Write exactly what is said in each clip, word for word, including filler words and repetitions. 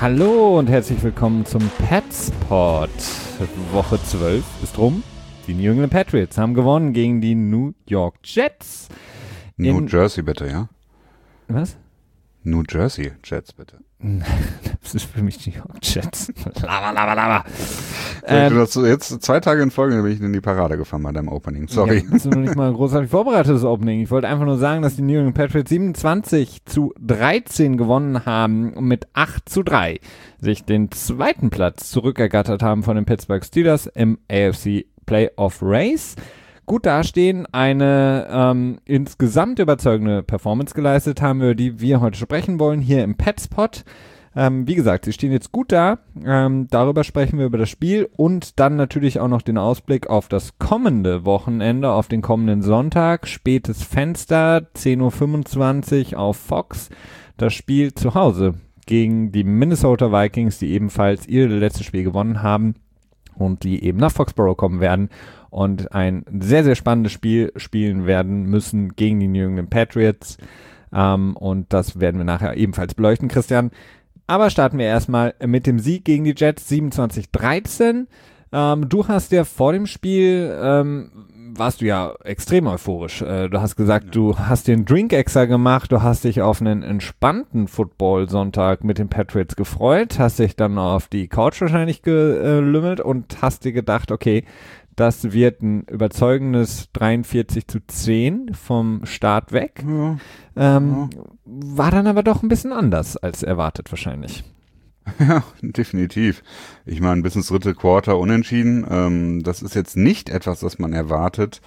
Hallo und herzlich willkommen zum Petspot. Woche zwölf ist rum. Die New England Patriots haben gewonnen gegen die New York Jets. New In Jersey bitte, ja? Was? New Jersey Jets bitte. Das ist für mich die New York Jets. Lava, lava, lava. Ähm, du jetzt zwei Tage in Folge bin ich in die Parade gefahren bei deinem Opening. Sorry. Ja, das ist noch nicht mal ein großartig vorbereitetes Opening. Ich wollte einfach nur sagen, dass die New England Patriots siebenundzwanzig zu dreizehn gewonnen haben und mit acht zu drei sich den zweiten Platz zurückergattert haben von den Pittsburgh Steelers im A F C Playoff Race. Gut dastehen, eine ähm, insgesamt überzeugende Performance geleistet haben, über die wir heute sprechen wollen, hier im Petspot. Ähm, wie gesagt, sie stehen jetzt gut da, ähm, darüber sprechen wir über das Spiel und dann natürlich auch noch den Ausblick auf das kommende Wochenende, auf den kommenden Sonntag, spätes Fenster, zehn Uhr fünfundzwanzig auf Fox, das Spiel zu Hause gegen die Minnesota Vikings, die ebenfalls ihr letztes Spiel gewonnen haben und die eben nach Foxborough kommen werden und ein sehr, sehr spannendes Spiel spielen werden müssen gegen die New England Patriots. Ähm, und das werden wir nachher ebenfalls beleuchten, Christian. Aber starten wir erstmal mit dem Sieg gegen die Jets, siebenundzwanzig dreizehn. Ähm, du hast ja vor dem Spiel, ähm, warst du ja extrem euphorisch. Äh, du hast gesagt, ja. Du hast den Drink extra gemacht, du hast dich auf einen entspannten Football-Sonntag mit den Patriots gefreut, hast dich dann auf die Couch wahrscheinlich gelümmelt und hast dir gedacht, okay, das wird ein überzeugendes dreiundvierzig zu zehn vom Start weg. Ja. Ähm, ja. War dann aber doch ein bisschen anders als erwartet wahrscheinlich. Ja, definitiv. Ich meine, bis ins dritte Quarter unentschieden. Ähm, das ist jetzt nicht etwas, das man erwartet.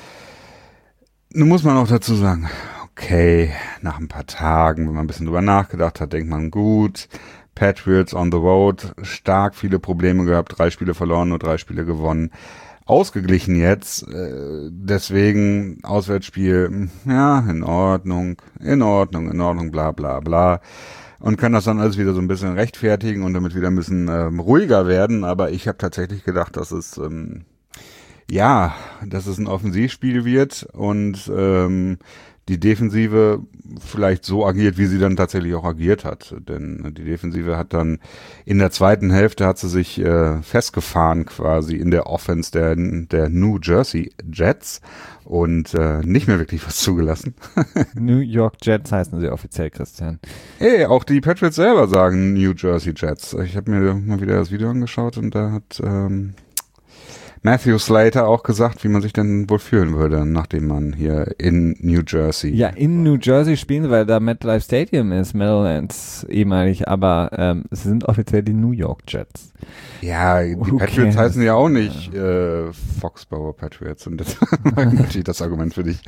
Nun muss man auch dazu sagen, okay, nach ein paar Tagen, wenn man ein bisschen drüber nachgedacht hat, denkt man, gut, Patriots on the road, stark viele Probleme gehabt, drei Spiele verloren, nur drei Spiele gewonnen. Ausgeglichen jetzt, äh, deswegen Auswärtsspiel, ja, in Ordnung, in Ordnung, in Ordnung, bla bla bla. Und kann das dann alles wieder so ein bisschen rechtfertigen und damit wieder ein bisschen ähm, ruhiger werden. Aber ich habe tatsächlich gedacht, dass es, ähm, ja, dass es ein Offensivspiel wird und ähm, die Defensive vielleicht so agiert, wie sie dann tatsächlich auch agiert hat. Denn die Defensive hat dann in der zweiten Hälfte hat sie sich äh, festgefahren quasi in der Offense der, der New Jersey Jets und äh, nicht mehr wirklich was zugelassen. New York Jets heißen sie offiziell, Christian. Ey, auch die Patriots selber sagen New Jersey Jets. Ich habe mir mal wieder das Video angeschaut und da hat ähm, Matthew Slater auch gesagt, wie man sich denn wohl fühlen würde, nachdem man hier in New Jersey... Ja, in New Jersey spielen, weil da MetLife Stadium ist, Meadowlands ehemalig, aber ähm, es sind offiziell die New York Jets. Ja, die Who Patriots cares? Heißen ja auch nicht äh, Foxborough Patriots und das war natürlich das Argument für dich.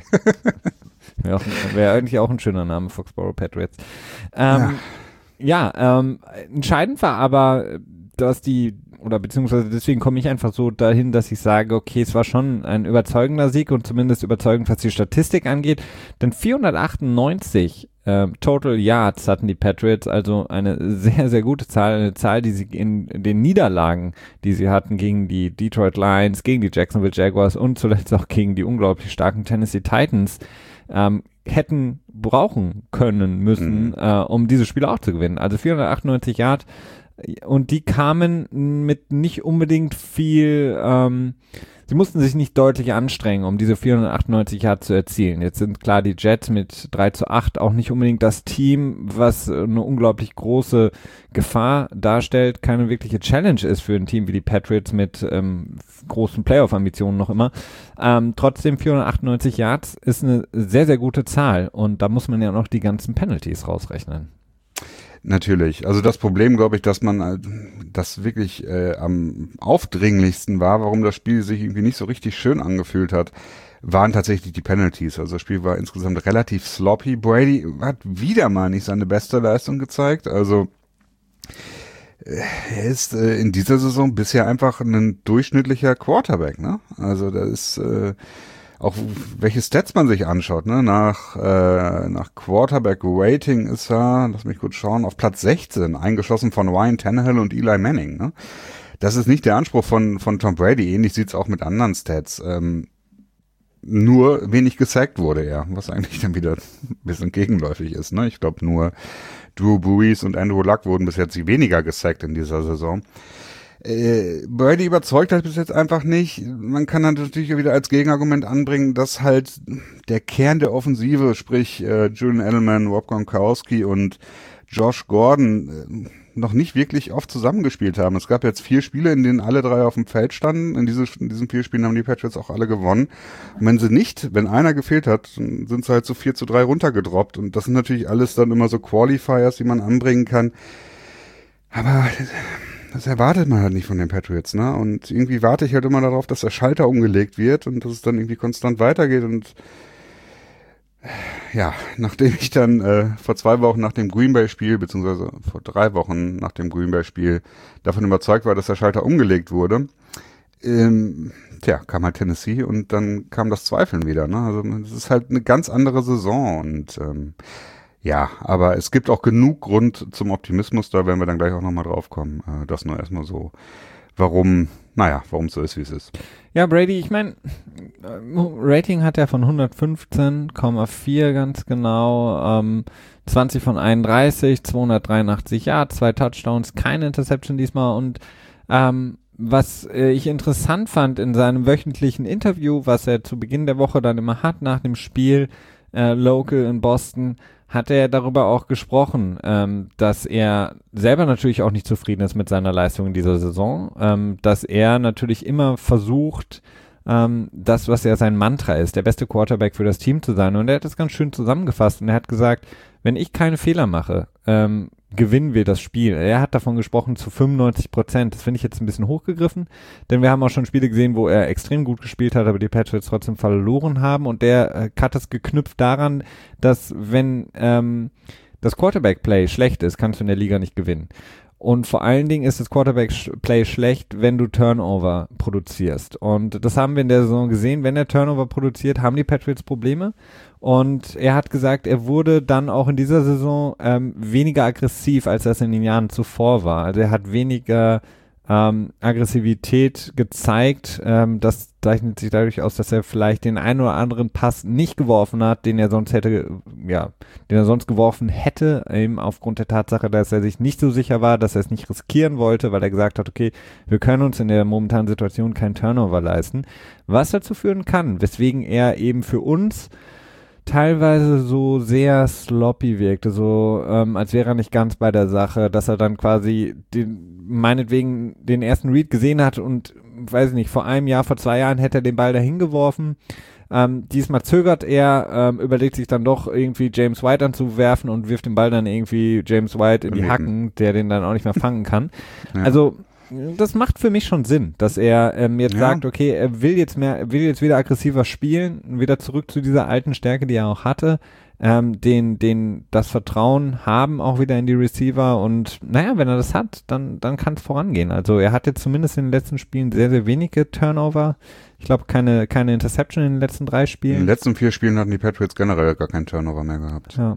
Wäre wär eigentlich auch ein schöner Name, Foxborough Patriots. Ähm, ja, ja ähm, entscheidend war aber, dass die oder beziehungsweise deswegen komme ich einfach so dahin, dass ich sage, okay, es war schon ein überzeugender Sieg und zumindest überzeugend, was die Statistik angeht, denn vierhundertachtundneunzig äh, Total Yards hatten die Patriots, also eine sehr, sehr gute Zahl, eine Zahl, die sie in den Niederlagen, die sie hatten gegen die Detroit Lions, gegen die Jacksonville Jaguars und zuletzt auch gegen die unglaublich starken Tennessee Titans, ähm, hätten brauchen können müssen, mhm. äh, um diese Spiele auch zu gewinnen. Also vierhundertachtundneunzig Yards. Und die kamen mit nicht unbedingt viel, ähm, sie mussten sich nicht deutlich anstrengen, um diese vierhundertachtundneunzig Yards zu erzielen. Jetzt sind klar die Jets mit drei zu acht auch nicht unbedingt das Team, was eine unglaublich große Gefahr darstellt, keine wirkliche Challenge ist für ein Team wie die Patriots mit ähm, großen Playoff-Ambitionen noch immer. Ähm, trotzdem vierhundertachtundneunzig Yards ist eine sehr, sehr gute Zahl und da muss man ja noch die ganzen Penalties rausrechnen. Natürlich. Also das Problem, glaube ich, dass man das wirklich äh, am aufdringlichsten war, warum das Spiel sich irgendwie nicht so richtig schön angefühlt hat, waren tatsächlich die Penalties. Also das Spiel war insgesamt relativ sloppy. Brady hat wieder mal nicht seine beste Leistung gezeigt. Also er ist äh, in dieser Saison bisher einfach ein durchschnittlicher Quarterback, ne? Also da ist äh, auch welche Stats man sich anschaut, ne? Nach, äh, nach Quarterback-Rating ist er, lass mich kurz schauen, auf Platz sechzehn, eingeschossen von Ryan Tannehill und Eli Manning, ne? Das ist nicht der Anspruch von, von Tom Brady. Ähnlich sieht's auch mit anderen Stats. Ähm, nur wenig gesackt wurde er, was eigentlich dann wieder ein bisschen gegenläufig ist. Ne? Ich glaube, nur Drew Brees und Andrew Luck wurden bis jetzt weniger gesackt in dieser Saison. Äh, Brady überzeugt halt bis jetzt einfach nicht. Man kann dann natürlich wieder als Gegenargument anbringen, dass halt der Kern der Offensive, sprich äh, Julian Edelman, Rob Gronkowski und Josh Gordon äh, noch nicht wirklich oft zusammengespielt haben. Es gab jetzt vier Spiele, in denen alle drei auf dem Feld standen. In, diese, in diesen vier Spielen haben die Patriots auch alle gewonnen. Und wenn sie nicht, wenn einer gefehlt hat, dann sind sie halt so vier zu drei runtergedroppt. Und das sind natürlich alles dann immer so Qualifiers, die man anbringen kann. Aber das erwartet man halt nicht von den Patriots, ne? Und irgendwie warte ich halt immer darauf, dass der Schalter umgelegt wird und dass es dann irgendwie konstant weitergeht. Und ja, nachdem ich dann äh, vor zwei Wochen nach dem Green Bay-Spiel, beziehungsweise vor drei Wochen nach dem Green Bay-Spiel davon überzeugt war, dass der Schalter umgelegt wurde, ähm, tja, kam halt Tennessee und dann kam das Zweifeln wieder, ne? Also es ist halt eine ganz andere Saison und ähm, ja, aber es gibt auch genug Grund zum Optimismus, da werden wir dann gleich auch nochmal drauf kommen. Äh, das nur erstmal so, warum, naja, warum es so ist, wie es ist. Ja, Brady, ich meine, Rating hat er von hundertfünfzehn Komma vier ganz genau, ähm, zwanzig von einunddreißig, zweihundertdreiundachtzig Yards, zwei Touchdowns, keine Interception diesmal und ähm, was äh, ich interessant fand in seinem wöchentlichen Interview, was er zu Beginn der Woche dann immer hat nach dem Spiel, äh, Local in Boston, hat er darüber auch gesprochen, ähm, dass er selber natürlich auch nicht zufrieden ist mit seiner Leistung in dieser Saison, ähm, dass er natürlich immer versucht, ähm, das, was ja sein Mantra ist, der beste Quarterback für das Team zu sein. Und er hat das ganz schön zusammengefasst und er hat gesagt, wenn ich keine Fehler mache, ähm, gewinnen wir das Spiel. Er hat davon gesprochen zu fünfundneunzig Prozent. Das finde ich jetzt ein bisschen hochgegriffen, denn wir haben auch schon Spiele gesehen, wo er extrem gut gespielt hat, aber die Patriots trotzdem verloren haben und der äh, hat es geknüpft daran, dass wenn ähm, das Quarterback-Play schlecht ist, kannst du in der Liga nicht gewinnen. Und vor allen Dingen ist das Quarterback-Play schlecht, wenn du Turnover produzierst. Und das haben wir in der Saison gesehen. Wenn er Turnover produziert, haben die Patriots Probleme. Und er hat gesagt, er wurde dann auch in dieser Saison ähm, weniger aggressiv, als das in den Jahren zuvor war. Also er hat weniger ähm, Aggressivität gezeigt. Ähm, das zeichnet sich dadurch aus, dass er vielleicht den einen oder anderen Pass nicht geworfen hat, den er sonst hätte, ja, den er sonst geworfen hätte, eben aufgrund der Tatsache, dass er sich nicht so sicher war, dass er es nicht riskieren wollte, weil er gesagt hat, okay, wir können uns in der momentanen Situation keinen Turnover leisten, was dazu führen kann, weswegen er eben für uns teilweise so sehr sloppy wirkte, so ähm, als wäre er nicht ganz bei der Sache, dass er dann quasi den, meinetwegen den ersten Read gesehen hat und, weiß ich nicht, vor einem Jahr, vor zwei Jahren hätte er den Ball dahin geworfen. Ähm, diesmal zögert er, ähm, überlegt sich dann doch irgendwie James White anzuwerfen und wirft den Ball dann irgendwie James White in die Hacken, der den dann auch nicht mehr fangen kann. Ja. Also das macht für mich schon Sinn, dass er ähm, jetzt ja. sagt, okay, er will jetzt mehr, er will jetzt wieder aggressiver spielen, wieder zurück zu dieser alten Stärke, die er auch hatte, ähm, den, den, das Vertrauen haben auch wieder in die Receiver und naja, wenn er das hat, dann, dann kann es vorangehen. Also er hat jetzt zumindest in den letzten Spielen sehr, sehr wenige Turnover. Ich glaube, keine, keine Interception in den letzten drei Spielen. In den letzten vier Spielen hatten die Patriots generell gar keinen Turnover mehr gehabt. Ja.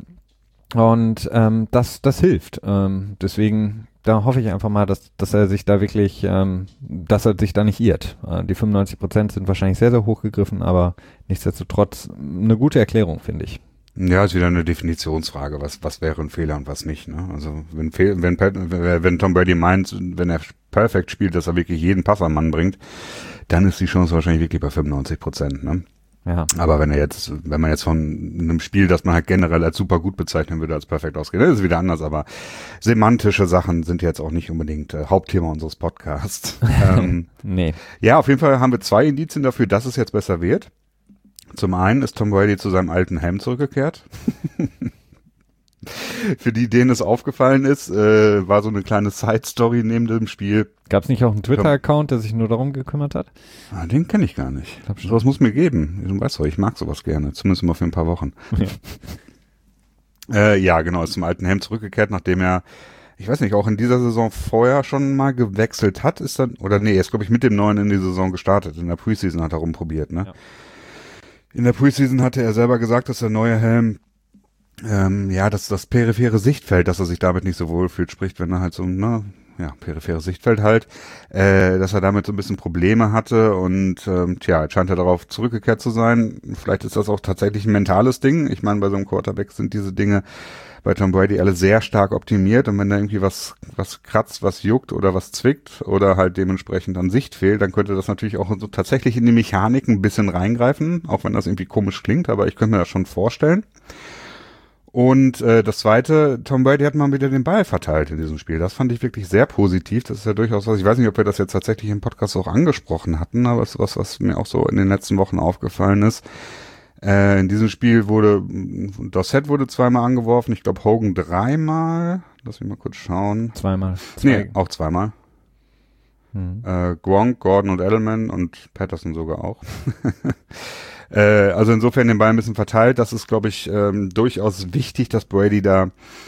Und ähm, das, das hilft. Ähm, deswegen da hoffe ich einfach mal, dass, dass er sich da wirklich, ähm, dass er sich da nicht irrt. Äh, die fünfundneunzig Prozent sind wahrscheinlich sehr, sehr hoch gegriffen, aber nichtsdestotrotz eine gute Erklärung, finde ich. Ja, ist wieder eine Definitionsfrage, was, was wäre ein Fehler und was nicht, ne? Also, wenn, wenn, wenn Tom Brady meint, wenn er perfekt spielt, dass er wirklich jeden Pass am Mann bringt, dann ist die Chance wahrscheinlich wirklich bei fünfundneunzig Prozent, ne? Ja. Aber wenn er jetzt, wenn man jetzt von einem Spiel, das man halt generell als super gut bezeichnen würde, als perfekt ausgeht, das ist wieder anders, aber semantische Sachen sind jetzt auch nicht unbedingt äh, Hauptthema unseres Podcasts. ähm, nee. Ja, auf jeden Fall haben wir zwei Indizien dafür, dass es jetzt besser wird. Zum einen ist Tom Brady zu seinem alten Helm zurückgekehrt. Für die, denen es aufgefallen ist, äh, war so eine kleine Side-Story neben dem Spiel. Gab es nicht auch einen Twitter-Account, der sich nur darum gekümmert hat? Ah, den kenne ich gar nicht. Ich sowas muss mir geben. Du weißt doch, ich mag sowas gerne. Zumindest mal für ein paar Wochen. Ja, äh, ja genau, ist zum alten Helm zurückgekehrt, nachdem er, ich weiß nicht, auch in dieser Saison vorher schon mal gewechselt hat. Ist dann, oder nee, er ist, glaube ich, mit dem neuen in die Saison gestartet. In der Preseason hat er rumprobiert, ne? Ja. In der Preseason hatte er selber gesagt, dass der neue Helm Ähm, ja, das, das periphere Sichtfeld, dass er sich damit nicht so wohl fühlt, spricht, wenn er halt so, ne, ja, peripheres Sichtfeld halt, äh, dass er damit so ein bisschen Probleme hatte und ähm, tja, jetzt scheint er darauf zurückgekehrt zu sein. Vielleicht ist das auch tatsächlich ein mentales Ding. Ich meine, bei so einem Quarterback sind diese Dinge bei Tom Brady alle sehr stark optimiert und wenn da irgendwie was was kratzt, was juckt oder was zwickt oder halt dementsprechend an Sicht fehlt, dann könnte das natürlich auch so tatsächlich in die Mechanik ein bisschen reingreifen, auch wenn das irgendwie komisch klingt, aber ich könnte mir das schon vorstellen. Und äh, das Zweite, Tom Brady hat mal wieder den Ball verteilt in diesem Spiel. Das fand ich wirklich sehr positiv. Das ist ja durchaus was, ich weiß nicht, ob wir das jetzt tatsächlich im Podcast auch angesprochen hatten, aber es ist was, was mir auch so in den letzten Wochen aufgefallen ist. Äh, in diesem Spiel wurde, Dossett wurde zweimal angeworfen, ich glaube Hogan dreimal. Lass mich mal kurz schauen. Zweimal. Zwei. Nee, auch zweimal. Hm. Äh, Gronk, Gordon und Edelman und Patterson sogar auch. äh, also insofern den Ball ein bisschen verteilt. Das ist, glaube ich, ähm, durchaus wichtig, dass Brady da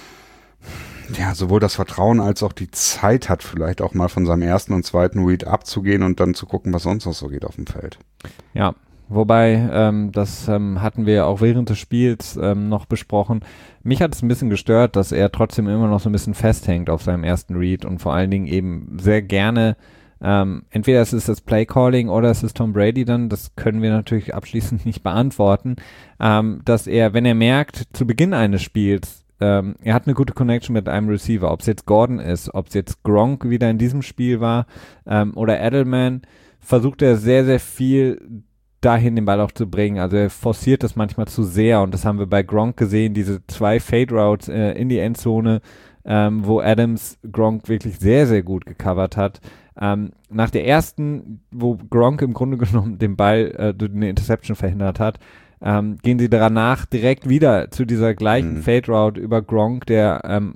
ja sowohl das Vertrauen als auch die Zeit hat, vielleicht auch mal von seinem ersten und zweiten Read abzugehen und dann zu gucken, was sonst noch so geht auf dem Feld. Ja. Wobei, ähm, das ähm, hatten wir ja auch während des Spiels ähm, noch besprochen. Mich hat es ein bisschen gestört, dass er trotzdem immer noch so ein bisschen festhängt auf seinem ersten Read und vor allen Dingen eben sehr gerne, ähm, entweder es ist das Play-Calling oder es ist Tom Brady dann, das können wir natürlich abschließend nicht beantworten, ähm, dass er, wenn er merkt, zu Beginn eines Spiels, ähm, er hat eine gute Connection mit einem Receiver, ob es jetzt Gordon ist, ob es jetzt Gronk wieder in diesem Spiel war ähm, oder Edelman, versucht er sehr, sehr viel dahin den Ball auch zu bringen. Also er forciert das manchmal zu sehr und das haben wir bei Gronk gesehen, diese zwei Fade Routes äh, in die Endzone, ähm, wo Adams Gronk wirklich sehr, sehr gut gecovert hat. Ähm, nach der ersten, wo Gronk im Grunde genommen den Ball äh, durch eine Interception verhindert hat, ähm, gehen sie danach direkt wieder zu dieser gleichen mhm. Fade Route über Gronk, der ähm,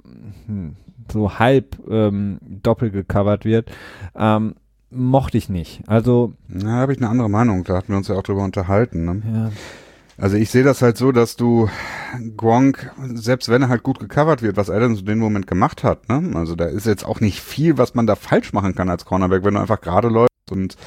so halb ähm, doppelt gecovert wird. Ähm, mochte ich nicht. Also Na, habe ich eine andere Meinung. Da hatten wir uns ja auch drüber unterhalten. Ne? Ja. Also ich sehe das halt so, dass du Gronk, selbst wenn er halt gut gecovert wird, was Adams in dem Moment gemacht hat, ne? Also da ist jetzt auch nicht viel, was man da falsch machen kann als Cornerback, wenn du einfach gerade läufst und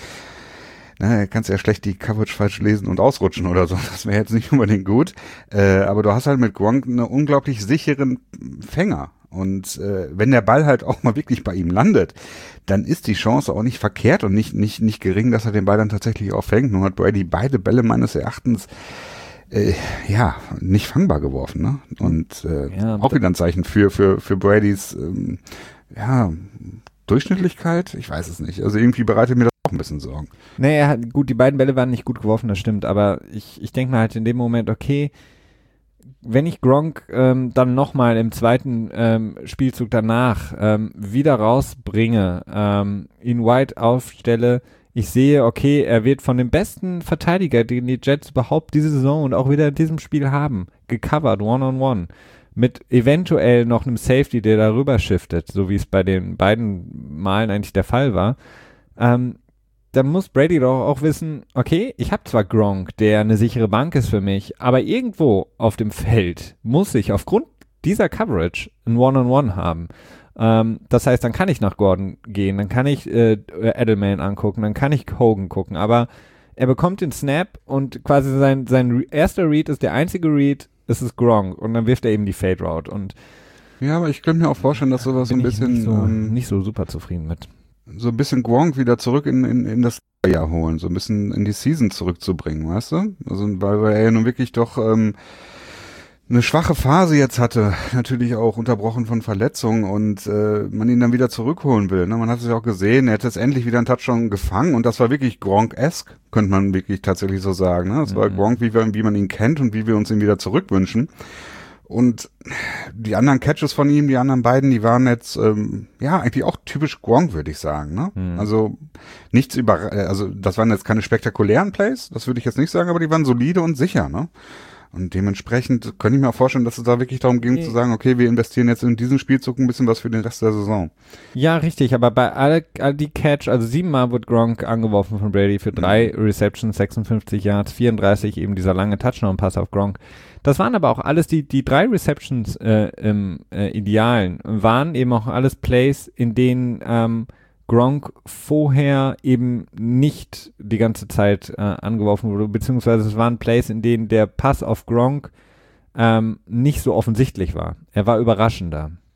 na, kannst ja schlecht die Coverage falsch lesen und ausrutschen oder so. Das wäre jetzt nicht unbedingt gut. Äh, aber du hast halt mit Gronk einen unglaublich sicheren Fänger. Und äh, wenn der Ball halt auch mal wirklich bei ihm landet, dann ist die Chance auch nicht verkehrt und nicht nicht nicht gering, dass er den Ball dann tatsächlich auch fängt. Nun hat Brady beide Bälle meines Erachtens äh, ja nicht fangbar geworfen, ne? Und äh, ja, auch wieder ein Zeichen für für für Bradys ähm, ja Durchschnittlichkeit. Ich weiß es nicht. Also irgendwie bereitet mir das auch ein bisschen Sorgen. Nee, er hat, gut, die beiden Bälle waren nicht gut geworfen, das stimmt. Aber ich ich denke mir halt in dem Moment, okay, wenn ich Gronk ähm, dann nochmal im zweiten ähm, Spielzug danach ähm, wieder rausbringe, ähm, ihn wide aufstelle, ich sehe, okay, er wird von dem besten Verteidiger, den die Jets überhaupt diese Saison und auch wieder in diesem Spiel haben, gecovert, one-on-one, mit eventuell noch einem Safety, der darüber shiftet, so wie es bei den beiden Malen eigentlich der Fall war, ähm, dann muss Brady doch auch wissen, okay, ich habe zwar Gronk, der eine sichere Bank ist für mich, aber irgendwo auf dem Feld muss ich aufgrund dieser Coverage ein One-on-One haben. Ähm, das heißt, dann kann ich nach Gordon gehen, dann kann ich äh, Edelman angucken, dann kann ich Hogan gucken, aber er bekommt den Snap und quasi sein, sein erster Read ist der einzige Read, es ist Gronk und dann wirft er eben die Fade Route. Und ja, aber ich könnte mir auch vorstellen, dass sowas so ein bisschen nicht so, ähm, nicht so super zufrieden mit. so ein bisschen Gronk wieder zurück in, in, in das Jahr holen, so ein bisschen in die Season zurückzubringen, weißt du? Also, weil, weil er ja nun wirklich doch ähm, eine schwache Phase jetzt hatte, natürlich auch unterbrochen von Verletzungen und äh, man ihn dann wieder zurückholen will. Ne? Man hat es ja auch gesehen, er hat jetzt endlich wieder einen Touchdown gefangen und das war wirklich Gronk-esque, könnte man wirklich tatsächlich so sagen. Ne? Das mhm. war Gronk, wie, wir, wie man ihn kennt und wie wir uns ihn wieder zurückwünschen. Und die anderen Catches von ihm, die anderen beiden, die waren jetzt, ähm, ja, eigentlich auch typisch Gronk, würde ich sagen, ne? Mhm. Also, nichts über, also, das waren jetzt keine spektakulären Plays, das würde ich jetzt nicht sagen, aber die waren solide und sicher, ne? Und dementsprechend könnte ich mir auch vorstellen, dass es da wirklich darum ging, okay, zu sagen, okay, wir investieren jetzt in diesen Spielzug ein bisschen was für den Rest der Saison. Ja, richtig, aber bei all, all die Catch, also siebenmal wurde Gronk angeworfen von Brady für drei mhm. Receptions, sechsundfünfzig Yards, vierunddreißig, eben dieser lange Touchdown-Pass auf Gronk. Das waren aber auch alles, die, die drei Receptions äh, im äh, Idealen, waren eben auch alles Plays, in denen ähm, Gronk vorher eben nicht die ganze Zeit äh, angeworfen wurde, beziehungsweise es waren Plays, in denen der Pass auf Gronk ähm, nicht so offensichtlich war. Er war überraschender.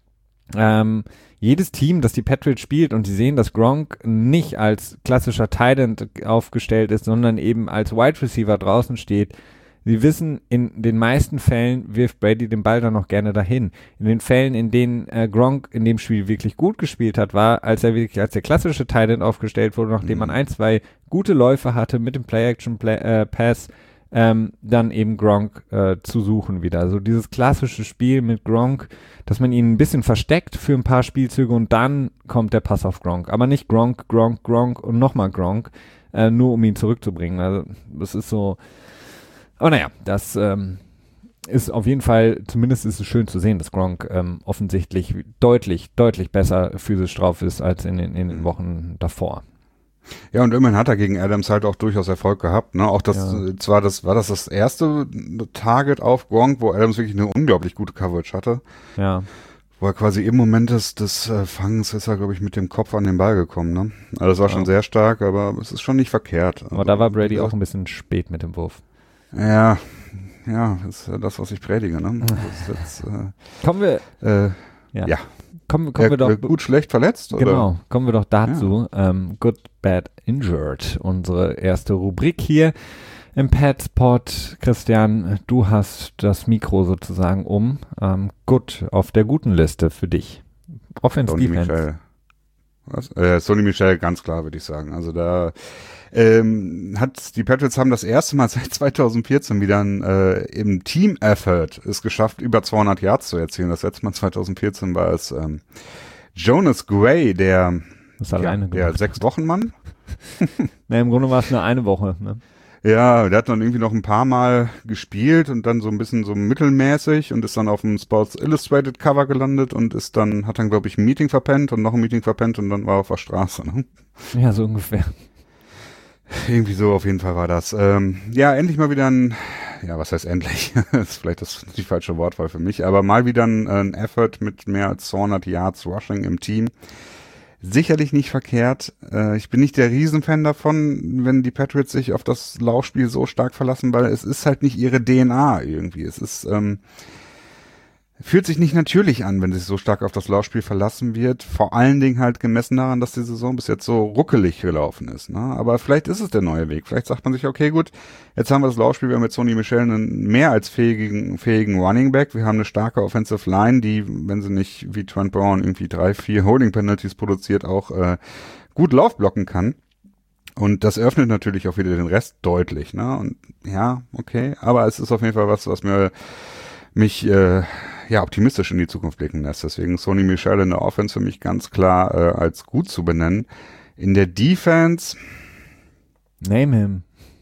ähm, jedes Team, das die Patriots spielt und die sehen, dass Gronk nicht als klassischer Tight End aufgestellt ist, sondern eben als Wide Receiver draußen steht, sie wissen, in den meisten Fällen wirft Brady den Ball dann noch gerne dahin. In den Fällen, in denen äh, Gronk in dem Spiel wirklich gut gespielt hat, war, als er wirklich als der klassische Tight End aufgestellt wurde, nachdem man ein, zwei gute Läufe hatte mit dem Play-Action-Pass, ähm, dann eben Gronk äh, zu suchen wieder. Also dieses klassische Spiel mit Gronk, dass man ihn ein bisschen versteckt für ein paar Spielzüge und dann kommt der Pass auf Gronk. Aber nicht Gronk, Gronk, Gronk und nochmal Gronk, äh, nur um ihn zurückzubringen. Also das ist so. Aber naja, das ähm, ist auf jeden Fall, zumindest ist es schön zu sehen, dass Gronk ähm, offensichtlich deutlich, deutlich besser physisch drauf ist als in den, in den Wochen davor. Ja, und immerhin hat er gegen Adams halt auch durchaus Erfolg gehabt, ne? Auch das, ja. zwar das, war das das erste Target auf Gronk, wo Adams wirklich eine unglaublich gute Coverage hatte. Ja. Wo er quasi im Moment des, des äh, Fangs ist er, glaube ich, mit dem Kopf an den Ball gekommen, ne? Also das war ja. schon sehr stark, aber es ist schon nicht verkehrt. Aber also, da war Brady auch ein bisschen spät mit dem Wurf. Ja, ja, das ist das, was ich predige, ne? Das ist jetzt, äh, kommen wir, äh, ja. ja. Kommen, kommen er, wir doch gut, schlecht, verletzt, oder? Genau, kommen wir doch dazu. Ja. Ähm, Good, Bad, Injured, unsere erste Rubrik hier im Padspot. Christian, du hast das Mikro sozusagen um. Ähm, gut, auf der guten Liste für dich. Offense, Sonny Defense. Michel. Was? Äh, Sonny Michel, ganz klar, würde ich sagen. Also da ähm, hat die Patriots haben das erste Mal seit zweitausendvierzehn wieder ein, äh, im Team-Effort es geschafft, über zweihundert Yards zu erzielen. Das letzte Mal zweitausendvierzehn war es ähm, Jonas Gray, der, ja, der Sechs-Wochen-Mann. Ne, im Grunde war es nur eine Woche, ne? Ja, der hat dann irgendwie noch ein paar Mal gespielt und dann so ein bisschen so mittelmäßig und ist dann auf dem Sports Illustrated Cover gelandet und ist dann, hat dann, glaube ich, ein Meeting verpennt und noch ein Meeting verpennt und dann war er auf der Straße, ne? Ja, so ungefähr. Irgendwie so, auf jeden Fall war das. Ähm, ja, endlich mal wieder ein, ja, was heißt endlich? Das ist vielleicht das die falsche Wortwahl für mich, aber mal wieder ein, ein Effort mit mehr als zweihundert Yards Rushing im Team. Sicherlich nicht verkehrt. Äh, ich bin nicht der Riesenfan davon, wenn die Patriots sich auf das Laufspiel so stark verlassen, weil es ist halt nicht ihre D N A irgendwie. Es ist, ähm, fühlt sich nicht natürlich an, wenn sich so stark auf das Laufspiel verlassen wird. Vor allen Dingen halt gemessen daran, dass die Saison bis jetzt so ruckelig gelaufen ist, ne? Aber vielleicht ist es der neue Weg. Vielleicht sagt man sich, okay, gut, jetzt haben wir das Laufspiel, wir haben mit Sonny Michel einen mehr als fähigen, fähigen Running Back. Wir haben eine starke Offensive Line, die, wenn sie nicht wie Trent Brown irgendwie drei, vier Holding Penalties produziert, auch äh, gut Lauf blocken kann. Und das öffnet natürlich auch wieder den Rest deutlich, ne? Und ja, okay, aber es ist auf jeden Fall was, was mir mich äh, ja optimistisch in die Zukunft blicken lässt. Deswegen Sonny Michel in der Offense für mich ganz klar äh, als gut zu benennen. In der Defense, name him.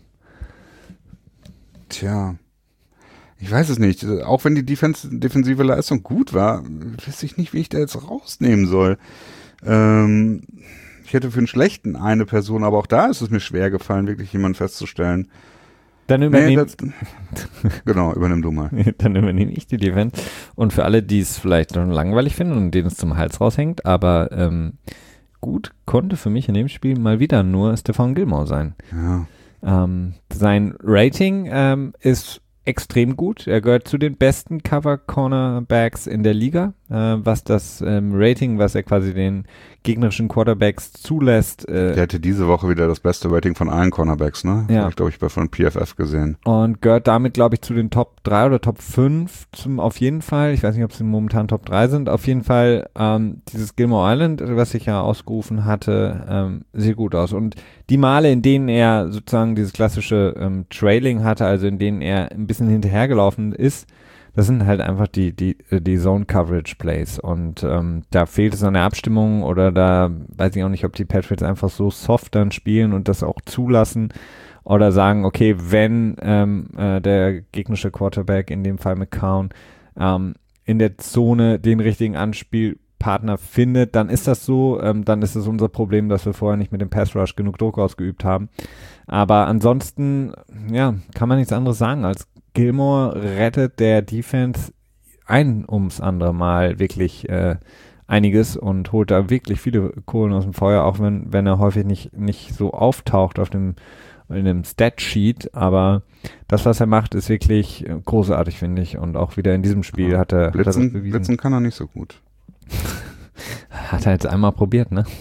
Tja, ich weiß es nicht. Auch wenn die Defense, defensive Leistung gut war, weiß ich nicht, wie ich da jetzt rausnehmen soll. Ähm, ich hätte für einen schlechten eine Person, aber auch da ist es mir schwer gefallen, wirklich jemanden festzustellen. Dann übernehme nee, genau, übernimm du mal. Dann übernehme ich die Defense. Und für alle, die es vielleicht noch langweilig finden und denen es zum Hals raushängt, aber ähm, gut konnte für mich in dem Spiel mal wieder nur Stephon Gilmore sein. Ja. Ähm, sein Rating ähm, ist extrem gut. Er gehört zu den besten Cover-Cornerbacks in der Liga, äh, was das ähm, Rating, was er quasi den gegnerischen Quarterbacks zulässt. Äh, Der hatte diese Woche wieder das beste Rating von allen Cornerbacks, ne? Ja. Habe ich, glaube ich, bei von P F F gesehen. Und gehört damit, glaube ich, zu den Top drei oder Top fünf zum, auf jeden Fall. Ich weiß nicht, ob sie momentan Top drei sind. Auf jeden Fall ähm, dieses Gilmore Island, was ich ja ausgerufen hatte, ähm, sieht gut aus. Und die Male, in denen er sozusagen dieses klassische ähm, Trailing hatte, also in denen er ein bisschen hinterhergelaufen ist, das sind halt einfach die, die, die Zone-Coverage-Plays und ähm, da fehlt es an der Abstimmung oder da weiß ich auch nicht, ob die Patriots einfach so soft dann spielen und das auch zulassen oder sagen, okay, wenn ähm, äh, der gegnerische Quarterback, in dem Fall McCown, ähm, in der Zone den richtigen Anspielpartner findet, dann ist das so, ähm, dann ist es unser Problem, dass wir vorher nicht mit dem Pass-Rush genug Druck ausgeübt haben. Aber ansonsten, ja, kann man nichts anderes sagen als Gilmore rettet der Defense ein ums andere Mal wirklich äh, einiges und holt da wirklich viele Kohlen aus dem Feuer, auch wenn, wenn er häufig nicht, nicht so auftaucht auf dem in dem Stat-Sheet, aber das, was er macht, ist wirklich großartig, finde ich, und auch wieder in diesem Spiel ja. hat er Blitzen, hat er das bewiesen. Blitzen kann er nicht so gut. Hat er jetzt einmal probiert, ne?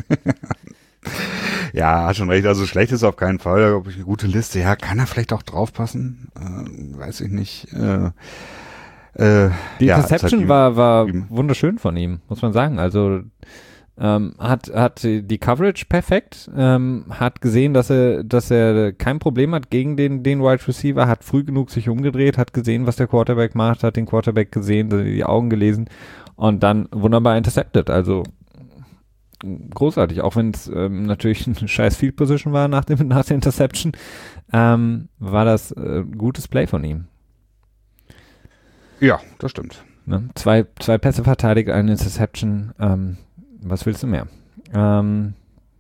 Ja, hat schon recht. Also schlecht ist auf keinen Fall. Ob ich eine gute Liste, ja, kann er vielleicht auch draufpassen? Äh, weiß ich nicht. Äh, äh, Die ja, Interception halt war, war ihm. wunderschön von ihm, muss man sagen. Also ähm, hat, hat die Coverage perfekt, ähm, hat gesehen, dass er, dass er kein Problem hat gegen den, den Wide Receiver, hat früh genug sich umgedreht, hat gesehen, was der Quarterback macht, hat den Quarterback gesehen, die Augen gelesen und dann wunderbar intercepted. Also großartig, auch wenn es ähm, natürlich eine scheiß Field Position war nach, dem, nach der Interception, ähm, war das äh, ein gutes Play von ihm. Ja, das stimmt. Ne? Zwei, zwei Pässe verteidigt, eine Interception, ähm, was willst du mehr? Ähm,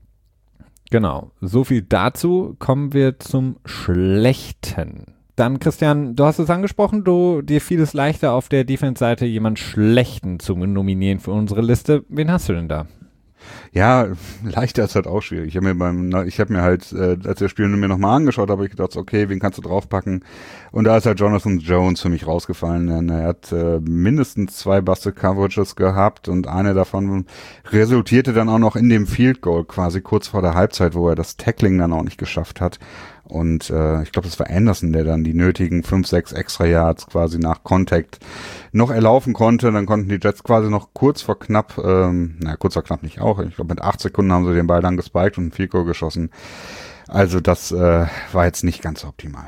genau, so viel dazu. Kommen wir zum Schlechten. Dann, Christian, du hast es angesprochen, du, dir fiel es leichter, auf der Defense-Seite jemanden Schlechten zu nominieren für unsere Liste. Wen hast du denn da? Ja, leichter ist halt auch schwierig. Ich habe mir beim, ich habe mir halt, äh, als das Spiel mir nochmal angeschaut, habe ich gedacht, okay, wen kannst du draufpacken? Und da ist halt Jonathan Jones für mich rausgefallen. Er hat äh, mindestens zwei Busted Coverages gehabt und eine davon resultierte dann auch noch in dem Field Goal quasi kurz vor der Halbzeit, wo er das Tackling dann auch nicht geschafft hat. Und äh, ich glaube, das war Anderson, der dann die nötigen fünf, sechs extra Yards quasi nach Contact noch erlaufen konnte. Dann konnten die Jets quasi noch kurz vor knapp, ähm, naja, kurz vor knapp nicht auch, ich glaube mit acht Sekunden haben sie den Ball dann gespiked und ein Field Goal geschossen. Also das äh, war jetzt nicht ganz optimal.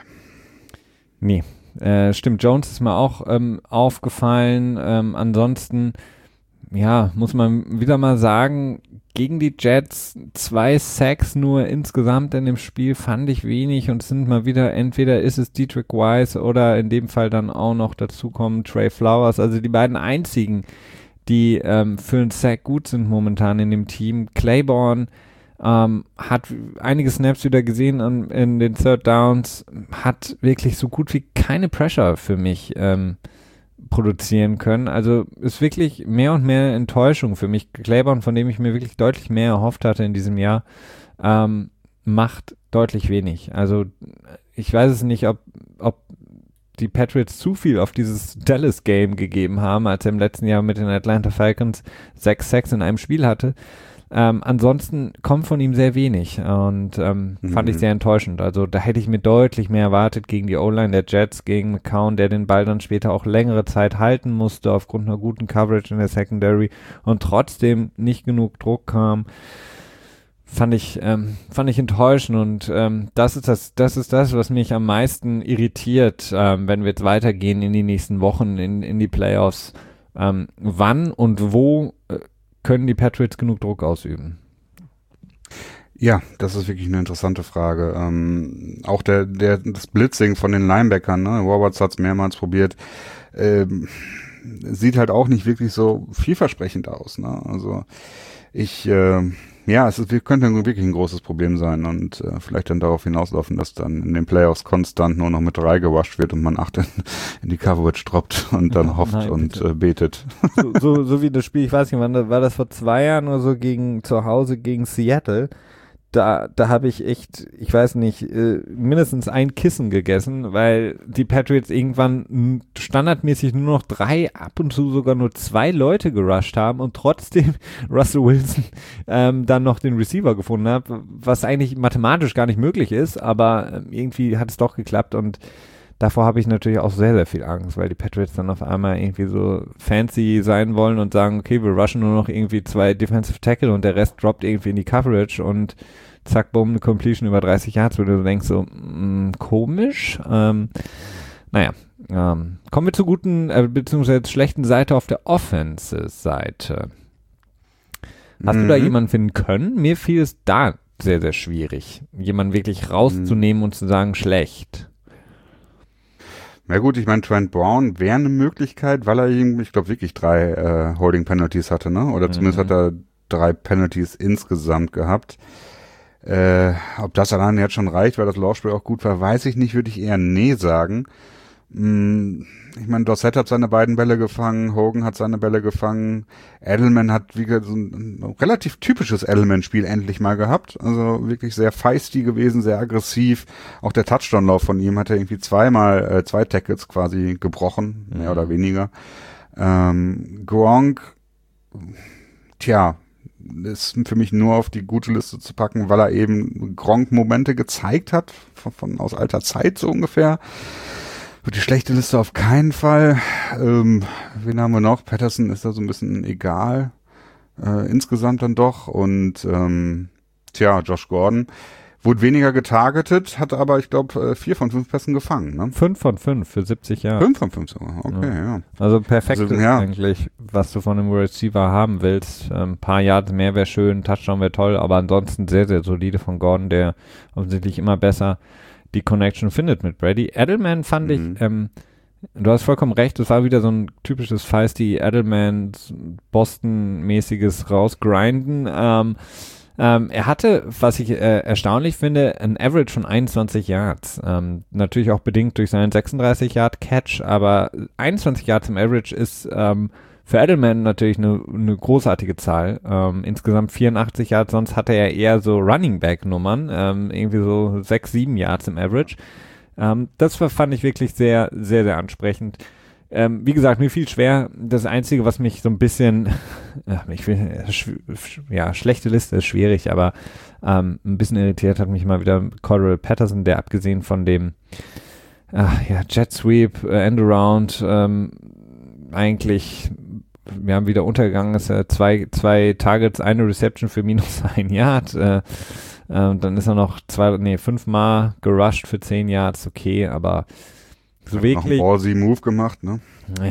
Nee, äh, stimmt, Jones ist mir auch ähm, aufgefallen. Ähm, ansonsten, ja, muss man wieder mal sagen, gegen die Jets zwei Sacks nur insgesamt in dem Spiel fand ich wenig und es sind mal wieder, entweder ist es Dietrich Wise oder in dem Fall dann auch noch dazu kommen Trey Flowers, also die beiden einzigen, die ähm, für einen Sack gut sind momentan in dem Team. Claiborne ähm, hat einige Snaps wieder gesehen an, in den Third Downs, hat wirklich so gut wie keine Pressure für mich ähm, produzieren können. Also ist wirklich mehr und mehr Enttäuschung für mich. Claiborne, von dem ich mir wirklich deutlich mehr erhofft hatte in diesem Jahr, ähm, macht deutlich wenig. Also ich weiß es nicht, ob, ob die Patriots zu viel auf dieses Dallas-Game gegeben haben, als er im letzten Jahr mit den Atlanta Falcons sechs Sacks in einem Spiel hatte. Ähm, ansonsten kommt von ihm sehr wenig und ähm, mhm. fand ich sehr enttäuschend. Also da hätte ich mir deutlich mehr erwartet gegen die O-Line der Jets, gegen McCown, der den Ball dann später auch längere Zeit halten musste aufgrund einer guten Coverage in der Secondary und trotzdem nicht genug Druck kam. Fand ich, ähm, fand ich enttäuschend und ähm, das ist das, das ist das, was mich am meisten irritiert, ähm, wenn wir jetzt weitergehen in die nächsten Wochen, in, in die Playoffs. Ähm, wann und wo äh, können die Patriots genug Druck ausüben? Ja, das ist wirklich eine interessante Frage. Ähm, auch der, der, das Blitzing von den Linebackern, ne? Roberts hat es mehrmals probiert, ähm, sieht halt auch nicht wirklich so vielversprechend aus, ne? Also ich, äh, ja, es ist, könnte wirklich ein großes Problem sein und äh, vielleicht dann darauf hinauslaufen, dass dann in den Playoffs konstant nur noch mit drei gewascht wird und man acht in, in die Coverage droppt und dann ja, hofft nein, und äh, betet. So, so, so wie das Spiel, ich weiß nicht, wann war das vor zwei Jahren oder so gegen zu Hause gegen Seattle. Da, da habe ich echt, ich weiß nicht, äh, mindestens ein Kissen gegessen, weil die Patriots irgendwann standardmäßig nur noch drei, ab und zu sogar nur zwei Leute gerusht haben und trotzdem Russell Wilson ähm, dann noch den Receiver gefunden hat, was eigentlich mathematisch gar nicht möglich ist, aber ähm, irgendwie hat es doch geklappt und davor habe ich natürlich auch sehr, sehr viel Angst, weil die Patriots dann auf einmal irgendwie so fancy sein wollen und sagen, okay, wir rushen nur noch irgendwie zwei Defensive Tackle und der Rest droppt irgendwie in die Coverage und zack, bumm, eine Completion über dreißig Yards, wo du denkst so, mh, komisch. Ähm, naja, ähm, kommen wir zur guten, äh, beziehungsweise schlechten Seite auf der Offensive-Seite. Hast mhm. du da jemanden finden können? Mir fiel es da sehr, sehr schwierig, jemanden wirklich rauszunehmen mhm. und zu sagen, schlecht. Na gut, ich meine, Trent Brown wäre eine Möglichkeit, weil er, ich glaube, wirklich drei äh, Holding-Penalties hatte, ne? Oder mhm. zumindest hat er drei Penalties insgesamt gehabt. Äh, ob das allein jetzt schon reicht, weil das Laufspiel auch gut war, weiß ich nicht, würde ich eher nee sagen. Hm, ich meine, Dorsett hat seine beiden Bälle gefangen, Hogan hat seine Bälle gefangen, Edelman hat wie gesagt, so ein, ein relativ typisches Edelman-Spiel endlich mal gehabt, also wirklich sehr feisty gewesen, sehr aggressiv. Auch der Touchdown-Lauf von ihm hat er irgendwie zweimal, äh, zwei Tackles quasi gebrochen, mehr mhm. oder weniger. Ähm, Gronk tja, ist für mich nur auf die gute Liste zu packen, weil er eben Gronk-Momente gezeigt hat, von, von aus alter Zeit so ungefähr. Wird die schlechte Liste auf keinen Fall. Ähm, wen haben wir noch? Patterson ist da so ein bisschen egal. Äh, insgesamt dann doch. Und ähm, tja, Josh Gordon wurde weniger getargetet, hat aber, ich glaube, vier von fünf Pässen gefangen. Ne? Fünf von fünf für siebzig Jahre. Fünf von fünf sogar, okay, ja. ja. Also perfekt also, ist ja. eigentlich, was du von einem Receiver haben willst. Ein paar Yards mehr wäre schön, Touchdown wäre toll, aber ansonsten sehr, sehr solide von Gordon, der offensichtlich immer besser die Connection findet mit Brady. Edelman fand mhm. ich, ähm, du hast vollkommen recht, es war wieder so ein typisches feisty Edelman Boston-mäßiges Rausgrinden. Ähm, ähm, er hatte, was ich äh, erstaunlich finde, ein Average von einundzwanzig Yards. Ähm, natürlich auch bedingt durch seinen sechsunddreißig Yard Catch, aber einundzwanzig Yards im Average ist ähm, für Edelman natürlich eine, eine großartige Zahl. Ähm, insgesamt vierundachtzig Yards, sonst hatte er eher so Running Back Nummern, ähm, irgendwie so sechs, sieben Yards im Average. Ähm, das fand ich wirklich sehr, sehr, sehr ansprechend. Ähm, wie gesagt, mir fiel schwer. Das Einzige, was mich so ein bisschen, ja, ich will, ja, schlechte Liste ist schwierig, aber ähm, ein bisschen irritiert hat mich mal wieder Cordell Patterson, der abgesehen von dem ach, ja, Jet Sweep, äh, Endaround, ähm, eigentlich wir haben wieder untergegangen, ist ja zwei, zwei Targets, eine Reception für minus ein Yard, äh, äh, dann ist er noch zwei, nee, fünfmal gerusht für zehn Yards, okay, aber so hat wirklich. Noch einen ballsy Move gemacht, ne?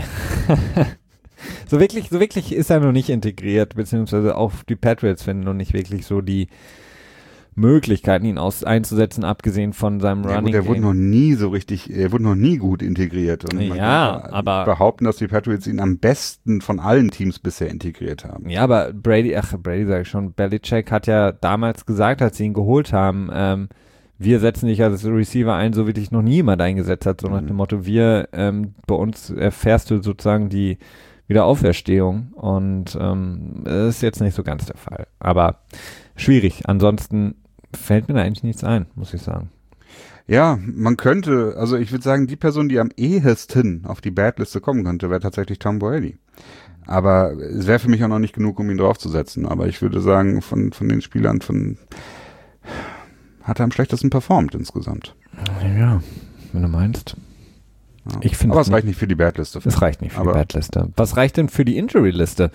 so wirklich, so wirklich ist er noch nicht integriert, beziehungsweise auch die Patriots finden noch nicht wirklich so die Möglichkeiten, ihn aus, einzusetzen, abgesehen von seinem ja, Running gut, er wurde Game. noch nie so richtig, er wurde noch nie gut integriert. Und man ja, kann aber behaupten, dass die Patriots ihn am besten von allen Teams bisher integriert haben. Ja, aber Brady, ach, Brady sage ich schon, Belichick hat ja damals gesagt, als sie ihn geholt haben, ähm, wir setzen dich als Receiver ein, so wie dich noch nie jemand eingesetzt hat, so nach Mhm. dem Motto, wir, ähm, bei uns erfährst du sozusagen die Wiederauferstehung und ähm, das ist jetzt nicht so ganz der Fall, aber schwierig. Ansonsten fällt mir da eigentlich nichts ein, muss ich sagen. Ja, man könnte, also ich würde sagen, die Person, die am ehesten auf die Bad-Liste kommen könnte, wäre tatsächlich Tom Brady. Aber es wäre für mich auch noch nicht genug, um ihn draufzusetzen. Aber ich würde sagen, von, von den Spielern von hat er am schlechtesten performt insgesamt. Ja, wenn du meinst. Ja. Ich finde Aber es reicht nicht für die Bad-Liste. Es reicht nicht für Aber die Bad-Liste. Was reicht denn für die Injury-Liste?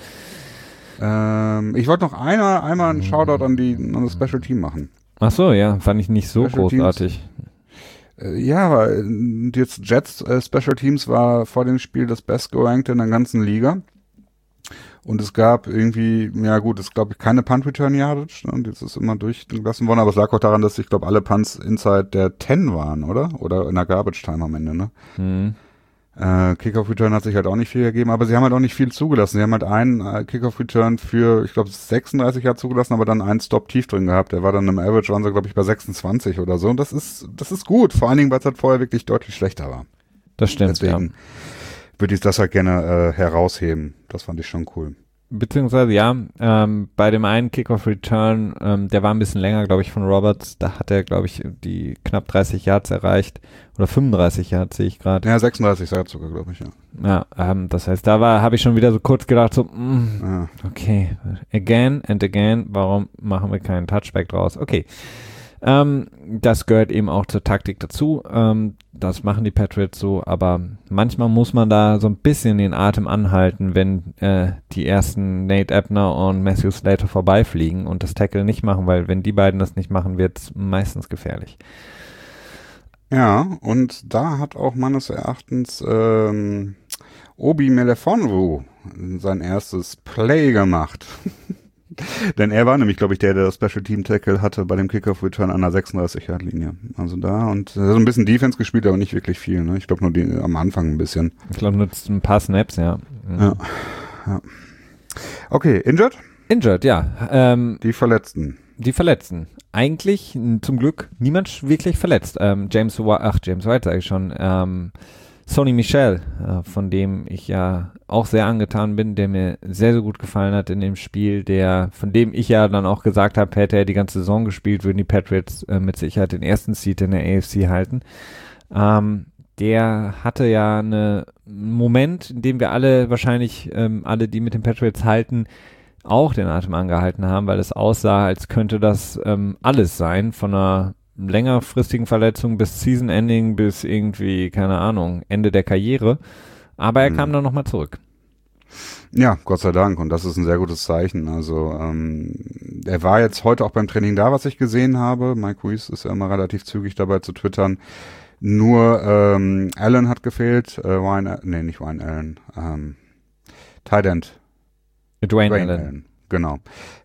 Ähm, ich wollte noch einer, einmal einen Shoutout an, die, an das Special Team machen. Ach so, ja, fand ich nicht so Special großartig. Äh, ja, aber äh, jetzt Jets äh, Special Teams war vor dem Spiel das bestgerankte in der ganzen Liga. Und es gab irgendwie, ja gut, es glaube ich keine Punt-Return-Yardage, ne? Und jetzt ist immer durchgelassen worden, aber es lag auch daran, dass ich glaube alle Punts inside der zehn waren, oder? Oder in der Garbage-Time am Ende, ne? Hm. Äh, Kickoff-Return hat sich halt auch nicht viel gegeben, aber sie haben halt auch nicht viel zugelassen. Sie haben halt einen äh, Kickoff-Return für, ich glaube, sechsunddreißig Jahre zugelassen, aber dann einen Stop tief drin gehabt. Der war dann im Average, waren sie glaube ich bei sechsundzwanzig oder so. Und das ist, das ist gut, vor allen Dingen, weil es halt vorher wirklich deutlich schlechter war. Das stimmt, Deswegen ja. würde ich das halt gerne äh, herausheben. Das fand ich schon cool. Beziehungsweise, ja, ähm, bei dem einen Kickoff-Return, ähm, der war ein bisschen länger, glaube ich, von Roberts. Da hat er, glaube ich, die knapp dreißig Yards erreicht. Oder fünfunddreißig Yards, sehe ich gerade. Ja, sechsunddreißig Yards sogar, glaube ich, ja. Ja, ähm, das heißt, da war, habe ich schon wieder so kurz gedacht, so, mh, ja. okay, again and again, warum machen wir keinen Touchback draus? Okay. Ähm, das gehört eben auch zur Taktik dazu. Ähm, das machen die Patriots so, aber manchmal muss man da so ein bisschen den Atem anhalten, wenn äh, die ersten Nate Ebner und Matthew Slater vorbeifliegen und das Tackle nicht machen, weil wenn die beiden das nicht machen, wird es meistens gefährlich. Ja, und da hat auch meines Erachtens ähm, Obi Melifonwu sein erstes Play gemacht. Denn er war nämlich, glaube ich, der, der das Special Team Tackle hatte bei dem Kickoff-Return an der sechsunddreißig Yard Linie. Also da und so ein bisschen Defense gespielt, aber nicht wirklich viel. Ne? Ich glaube nur die, am Anfang ein bisschen. Ich glaube nur ein paar Snaps, ja. Ja. ja. Okay, injured? Injured, ja. Ähm, die Verletzten. Die Verletzten. Eigentlich n- zum Glück niemand wirklich verletzt. Ähm, James White, ach James White sage ich schon. Ähm, Sony Michel, äh, von dem ich ja auch sehr angetan bin, der mir sehr, sehr gut gefallen hat in dem Spiel, der, von dem ich ja dann auch gesagt habe, hätte er die ganze Saison gespielt, würden die Patriots äh, mit Sicherheit den ersten Seed in der A F C halten. Ähm, der hatte ja eine, einen Moment, in dem wir alle wahrscheinlich, ähm, alle, die mit den Patriots halten, auch den Atem angehalten haben, weil es aussah, als könnte das ähm, alles sein, von einer längerfristigen Verletzung bis Season-Ending bis irgendwie, keine Ahnung, Ende der Karriere. Aber er mhm. kam dann nochmal zurück. Ja, Gott sei Dank. Und das ist ein sehr gutes Zeichen. Also ähm, er war jetzt heute auch beim Training da, was ich gesehen habe. Mike Ruiz ist ja immer relativ zügig dabei zu twittern. Nur ähm, Allen hat gefehlt. Äh, Ryan, nee, nicht Ryan Allen. Ähm, Tight End. Dwayne, Dwayne Allen. Allen. Genau.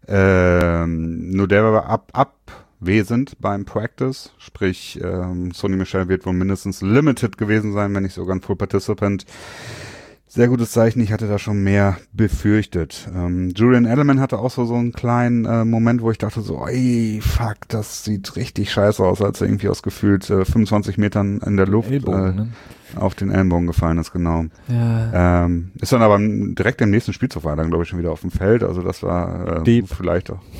Ähm, nur der war ab, abwesend beim Practice. Sprich, ähm, Sonny Michel wird wohl mindestens limited gewesen sein, wenn nicht sogar ein Full Participant. Sehr gutes Zeichen, ich hatte da schon mehr befürchtet. Ähm, Julian Edelman hatte auch so, so einen kleinen äh, Moment, wo ich dachte so, ey, fuck, das sieht richtig scheiße aus, als er irgendwie aus gefühlt äh, fünfundzwanzig Metern in der Luft Ellbogen, äh, ne? auf den Ellenbogen gefallen ist, genau. Ja. Ähm, ist dann aber direkt im nächsten Spielzug war er dann, glaube ich, schon wieder auf dem Feld, also das war äh, vielleicht auch.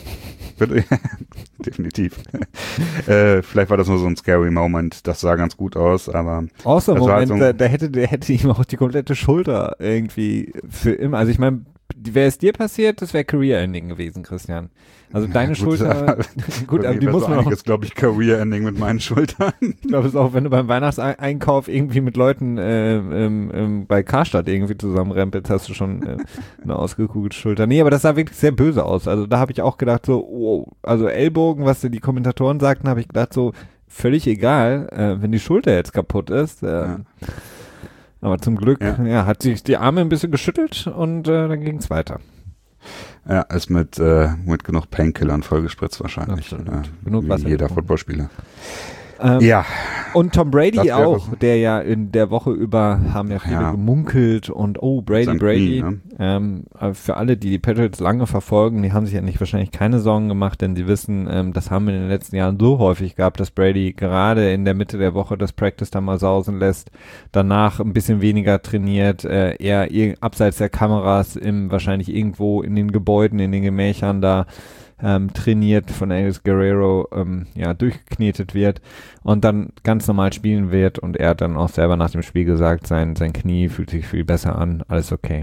Definitiv. äh, vielleicht war das nur so ein scary Moment, das sah ganz gut aus, aber außer Moment, halt so da, da hätte der hätte ihm auch die komplette Schulter irgendwie für immer, also ich meine, wäre es dir passiert, das wäre Career-Ending gewesen, Christian. Also deine ja, gut, Schulter, gut, aber die muss man auch. Ist, glaube ich, Career-Ending mit meinen Schultern. Ich glaube, es ist auch, wenn du beim Weihnachtseinkauf irgendwie mit Leuten äh, ähm, ähm, bei Karstadt irgendwie zusammenrempelst, hast du schon äh, eine ausgekugelte Schulter. Nee, aber das sah wirklich sehr böse aus. Also da habe ich auch gedacht so, wow, also Ellbogen, was die Kommentatoren sagten, habe ich gedacht so, völlig egal, äh, wenn die Schulter jetzt kaputt ist. Äh, ja. Aber zum Glück, ja. ja, hat sich die Arme ein bisschen geschüttelt und äh, dann ging es weiter. Ja, ist mit, äh, mit genug Painkillern vollgespritzt wahrscheinlich. Äh, genug wie jeder Footballspieler. Ähm, ja. Und Tom Brady auch, der ja in der Woche über haben ja viele ja. gemunkelt und oh, Brady, Sein Brady. Knie, ne? ähm, für alle, die die Patriots lange verfolgen, die haben sich ja nicht wahrscheinlich keine Sorgen gemacht, denn sie wissen, ähm, das haben wir in den letzten Jahren so häufig gehabt, dass Brady gerade in der Mitte der Woche das Practice dann mal sausen lässt, danach ein bisschen weniger trainiert, äh, eher ir- abseits der Kameras, im wahrscheinlich irgendwo in den Gebäuden, in den Gemächern da Ähm, trainiert von Alex Guerrero, ähm, ja, durchgeknetet wird und dann ganz normal spielen wird und er hat dann auch selber nach dem Spiel gesagt, sein, sein Knie fühlt sich viel besser an, alles okay.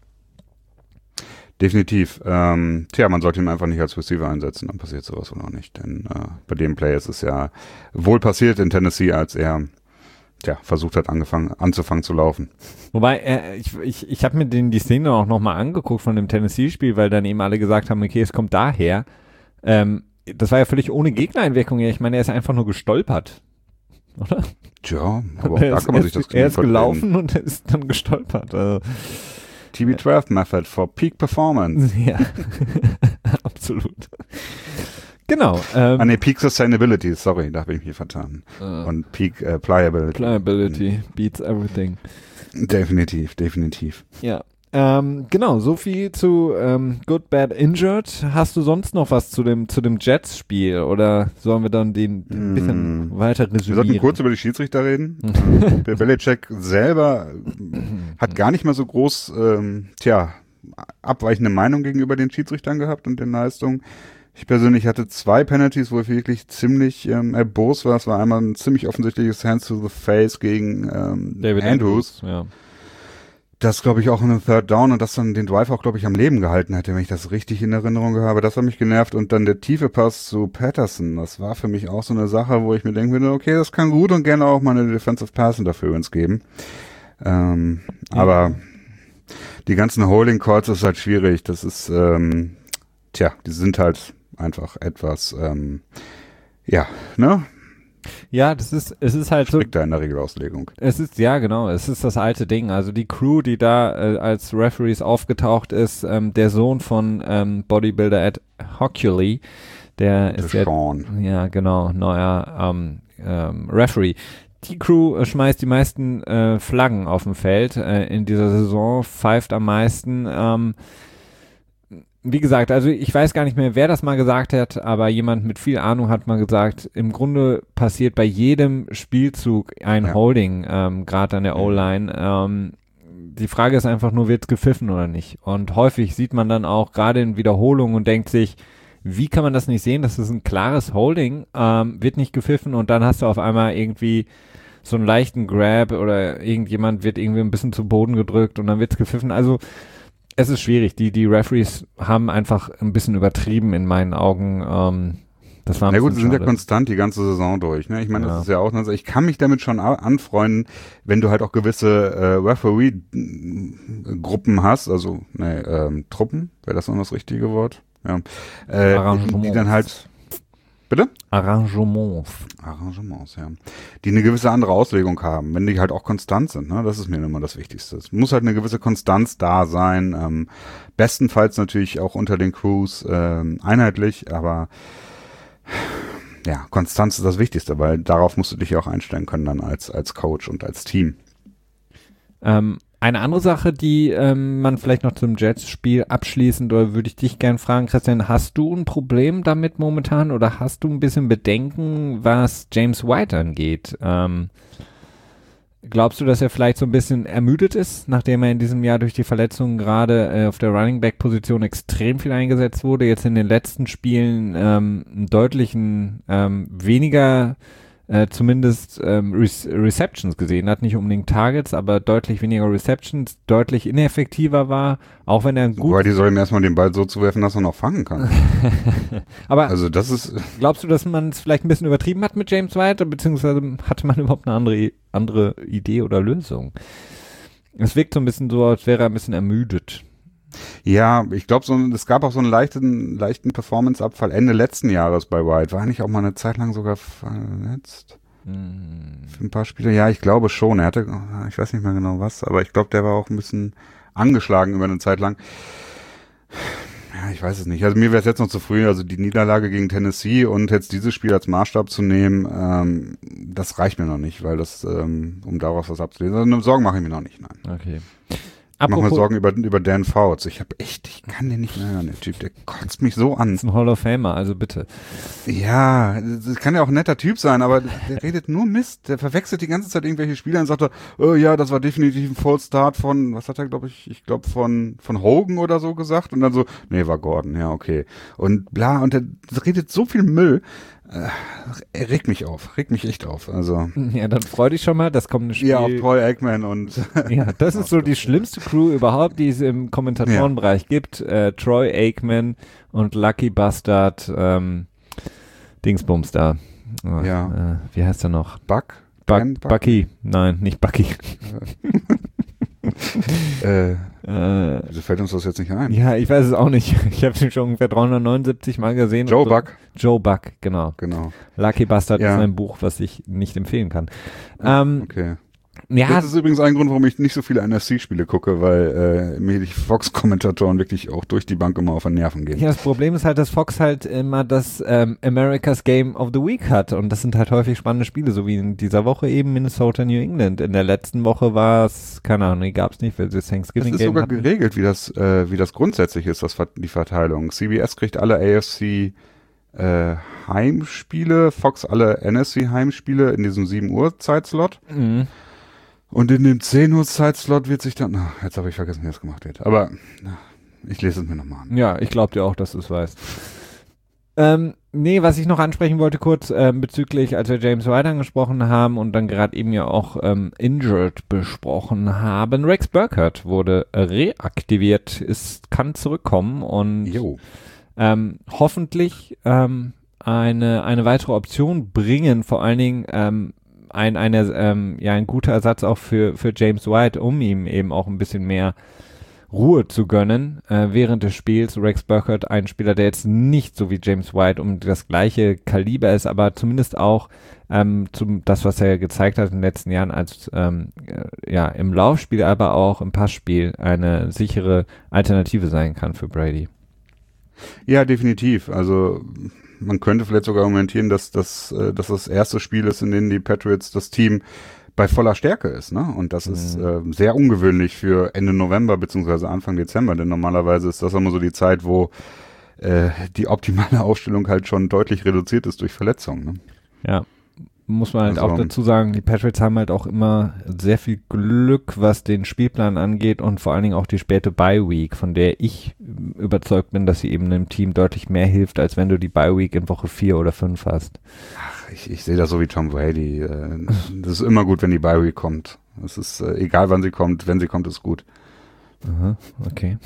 Definitiv. Ähm, tja, man sollte ihn einfach nicht als Receiver einsetzen, dann passiert sowas wohl auch nicht, denn äh, bei dem Play ist es ja wohl passiert in Tennessee, als er ja, versucht hat, angefangen, anzufangen zu laufen. Wobei, äh, ich, ich, ich habe mir den, die Szene auch nochmal angeguckt von dem Tennessee-Spiel, weil dann eben alle gesagt haben, okay, es kommt daher. Ähm, das war ja völlig ohne Gegnereinwirkung. Ich meine, er ist einfach nur gestolpert, oder? Tja, aber auch da kann man sich das Er ist gelaufen und er ist dann gestolpert. Also, T B zwölf Method for Peak Performance. Ja, absolut. Genau. Ähm, ah ne, Peak Sustainability, sorry, da habe ich mich vertan. Uh, Und Peak äh, Pliability. Pliability beats everything. Definitiv, definitiv. Ja. Ähm, genau, so viel zu ähm, Good, Bad, Injured. Hast du sonst noch was zu dem zu dem Jets-Spiel oder sollen wir dann den, den ein bisschen mm. weiter resümieren? Wir sollten kurz über die Schiedsrichter reden. Der Belichick selber hat gar nicht mal so groß, ähm, tja, abweichende Meinung gegenüber den Schiedsrichtern gehabt und den Leistungen. Ich persönlich hatte zwei Penalties, wo ich wirklich ziemlich ähm, erbost war. Es war einmal ein ziemlich offensichtliches Hands to the Face gegen ähm, David Andrews. Andrews, ja. Das, glaube ich, auch in einem Third Down und das dann den Drive auch, glaube ich, am Leben gehalten hätte, wenn ich das richtig in Erinnerung habe. Das hat mich genervt. Und dann der tiefe Pass zu Patterson. Das war für mich auch so eine Sache, wo ich mir denken würde, okay, das kann gut und gerne auch mal eine Defensive Pass Interference geben. Ähm, ja. Aber die ganzen Holding Calls ist halt schwierig. Das ist, ähm, tja, die sind halt einfach etwas, ähm, ja, ne? Ja, das ist, es ist halt so. Da in der Regelauslegung. Es ist, ja, genau, es ist das alte Ding. Also die Crew, die da äh, als Referees aufgetaucht ist, ähm, der Sohn von ähm, Bodybuilder Ed Hockley, der der ist jetzt, ja, genau, neuer ähm, ähm, Referee. Die Crew äh, schmeißt die meisten äh, Flaggen auf dem Feld äh, in dieser Saison, pfeift am meisten. Ähm, Wie gesagt, also ich weiß gar nicht mehr, wer das mal gesagt hat, aber jemand mit viel Ahnung hat mal gesagt, im Grunde passiert bei jedem Spielzug ein ja. Holding, ähm, gerade an der O-Line. Ähm, die Frage ist einfach nur, wird's gepfiffen oder nicht? Und häufig sieht man dann auch gerade in Wiederholungen und denkt sich, wie kann man das nicht sehen? Das ist ein klares Holding, ähm, wird nicht gepfiffen und dann hast du auf einmal irgendwie so einen leichten Grab oder irgendjemand wird irgendwie ein bisschen zu Boden gedrückt und dann wird's gepfiffen. Also es ist schwierig. Die, die Referees haben einfach ein bisschen übertrieben in meinen Augen. Ähm, das war ein Na gut, sie sind ja schade. konstant die ganze Saison durch. Ne? Ich meine, Ja. das ist ja auch, also ich kann mich damit schon a- anfreunden, wenn du halt auch gewisse äh, Referee-Gruppen hast, also ne, ähm, Truppen, wäre das noch das richtige Wort? Ja. Äh, Arrangements. die dann halt, bitte? Arrangements. Arrangements, ja. Die eine gewisse andere Auslegung haben, wenn die halt auch konstant sind, ne? Das ist mir immer das Wichtigste. Es muss halt eine gewisse Konstanz da sein, ähm, bestenfalls natürlich auch unter den Crews ähm, einheitlich, aber ja, Konstanz ist das Wichtigste, weil darauf musst du dich ja auch einstellen können dann als, als Coach und als Team. Ähm, eine andere Sache, die ähm, man vielleicht noch zum Jets-Spiel abschließend, oder würde ich dich gern fragen, Christian, hast du ein Problem damit momentan oder hast du ein bisschen Bedenken, was James White angeht? Ähm, glaubst du, dass er vielleicht so ein bisschen ermüdet ist, nachdem er in diesem Jahr durch die Verletzungen gerade äh, auf der Running-Back-Position extrem viel eingesetzt wurde, jetzt in den letzten Spielen ähm, einen deutlichen ähm, weniger Äh, zumindest ähm, Re- Receptions gesehen hat, nicht unbedingt Targets, aber deutlich weniger Receptions, deutlich ineffektiver war, auch wenn er gut... Wobei die sollen erstmal den Ball so zuwerfen, dass er noch fangen kann. aber Also das ist... glaubst du, dass man es vielleicht ein bisschen übertrieben hat mit James White, beziehungsweise hatte man überhaupt eine andere, andere Idee oder Lösung? Es wirkt so ein bisschen so, als wäre er ein bisschen ermüdet. Ja, ich glaube, so, es gab auch so einen leichten, leichten Performance-Abfall Ende letzten Jahres bei White. War nicht auch mal eine Zeit lang sogar verletzt? Hm. Für ein paar Spiele? Ja, ich glaube schon. Er hatte, ich weiß nicht mehr genau was, aber ich glaube, der war auch ein bisschen angeschlagen über eine Zeit lang. Ja, ich weiß es nicht. Also mir wäre es jetzt noch zu früh. Also die Niederlage gegen Tennessee und jetzt dieses Spiel als Maßstab zu nehmen, ähm, das reicht mir noch nicht, weil das, ähm, um daraus was abzulesen. Also Sorgen mache ich mir noch nicht, nein. Okay. Ich mache mir Apropos, Sorgen über, über Dan Fouts. Ich habe echt, ich kann den nicht mehr hören, der Typ, der kotzt mich so an. ist ein Hall of Famer, also bitte. Ja, das kann ja auch ein netter Typ sein, aber der redet nur Mist. Der verwechselt die ganze Zeit irgendwelche Spieler und sagt, er, oh ja, das war definitiv ein Full Start von, was hat er, glaube ich, ich glaube von von Hogan oder so gesagt und dann so, nee, war Gordon, ja, okay. Und bla, und der redet so viel Müll. Äh, er regt mich auf, regt mich echt auf. Also Ja, dann freu dich schon mal, das kommende Spiel. ja, auf Troy Aikman und Ja, das ist so die schlimmste Crew überhaupt, die es im Kommentatorenbereich gibt. Äh, Troy Aikman und Lucky Bastard ähm, Dingsbums da. Oh, Ja. Äh, wie heißt er noch? Buck. Buck, Dan Buck? Bucky. Nein, nicht Bucky. Äh, äh, wieso fällt uns das jetzt nicht ein? ja, ich weiß es auch nicht. Ich habe ihn schon ungefähr dreihundertneunundsiebzig Mal gesehen. Joe und so. Buck. Joe Buck, genau. Genau. Lucky Bastard Ja. ist ein Buch, was ich nicht empfehlen kann. Ähm, Okay. ja, Das ist übrigens ein Grund, warum ich nicht so viele N F C-Spiele gucke, weil äh, mir die Fox-Kommentatoren wirklich auch durch die Bank immer auf den Nerven gehen. Ja, das Problem ist halt, dass Fox halt immer das ähm, America's Game of the Week hat und das sind halt häufig spannende Spiele, so wie in dieser Woche eben Minnesota, New England. In der letzten Woche war es, keine Ahnung, gab es nicht, weil sie das Es Thanksgiving ist Game sogar hatten. geregelt, wie das, äh, wie das grundsätzlich ist, das, Ver- die Verteilung. C B S kriegt alle A F C äh, Heimspiele, Fox alle N F C Heimspiele in diesem sieben Uhr Zeitslot. Mhm. Und in dem zehn Uhr Zeitslot wird sich dann, ach, jetzt habe ich vergessen, wie das gemacht wird. Aber na, ich lese es mir nochmal an. Ja, ich glaube dir auch, dass du es weißt. Ähm, nee, was ich noch ansprechen wollte kurz ähm, bezüglich, als wir James White angesprochen haben und dann gerade eben ja auch ähm, Injured besprochen haben, Rex Burkhardt wurde reaktiviert, ist, kann zurückkommen und Jo. ähm, hoffentlich ähm, eine, eine weitere Option bringen, vor allen Dingen ähm, ein, eine, ähm, ja, ein guter Ersatz auch für, für James White, um ihm eben auch ein bisschen mehr Ruhe zu gönnen äh, während des Spiels. Rex Burkhardt, ein Spieler, der jetzt nicht so wie James White um das gleiche Kaliber ist, aber zumindest auch ähm, zum das, was er gezeigt hat in den letzten Jahren als ähm, äh, ja im Laufspiel, aber auch im Passspiel eine sichere Alternative sein kann für Brady. Ja, definitiv. Also man könnte vielleicht sogar argumentieren, dass das, äh, dass das erste Spiel ist, in dem die Patriots das Team bei voller Stärke ist, ne? Und das mhm. ist äh, sehr ungewöhnlich für Ende November beziehungsweise Anfang Dezember, denn normalerweise ist das immer so die Zeit, wo äh, die optimale Aufstellung halt schon deutlich reduziert ist durch Verletzungen, ne? Ja. muss man halt Also, auch dazu sagen, die Patriots haben halt auch immer sehr viel Glück, was den Spielplan angeht und vor allen Dingen auch die späte Bye-Week, von der ich überzeugt bin, dass sie eben einem Team deutlich mehr hilft, als wenn du die Bye-Week in Woche vier oder fünf hast. Ach, ich, ich sehe das so wie Tom Brady. Äh, das ist immer gut, wenn die Bye-Week kommt. Es ist äh, egal, wann sie kommt. Wenn sie kommt, ist gut. Aha, okay.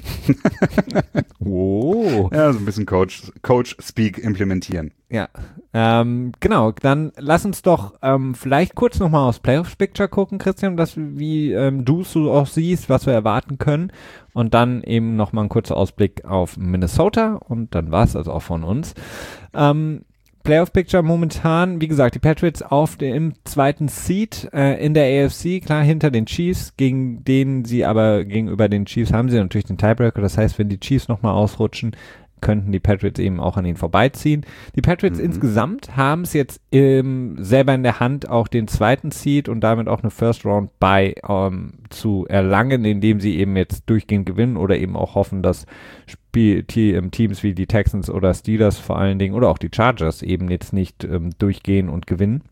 Wow. Ja, so ein bisschen Coach, Coach-Speak implementieren. Ja, ähm, genau. Dann lass uns doch ähm, vielleicht kurz nochmal aufs Playoffs-Picture gucken, Christian, dass, wie ähm, du es so auch siehst, was wir erwarten können. Und dann eben nochmal ein kurzer Ausblick auf Minnesota. Und dann war es also auch von uns. Ähm, Playoff-Picture momentan, wie gesagt, die Patriots auf dem zweiten Seed äh, in der A F C, klar hinter den Chiefs, gegen denen sie aber gegenüber den Chiefs haben sie natürlich den Tiebreaker, das heißt, wenn die Chiefs nochmal ausrutschen, könnten die Patriots eben auch an ihnen vorbeiziehen. Die Patriots mhm. insgesamt haben es jetzt ähm, selber in der Hand, auch den zweiten Seed und damit auch eine First Round Bye ähm, zu erlangen, indem sie eben jetzt durchgehend gewinnen oder eben auch hoffen, dass Spiel Teams wie die Texans oder Steelers vor allen Dingen oder auch die Chargers eben jetzt nicht ähm, durchgehen und gewinnen.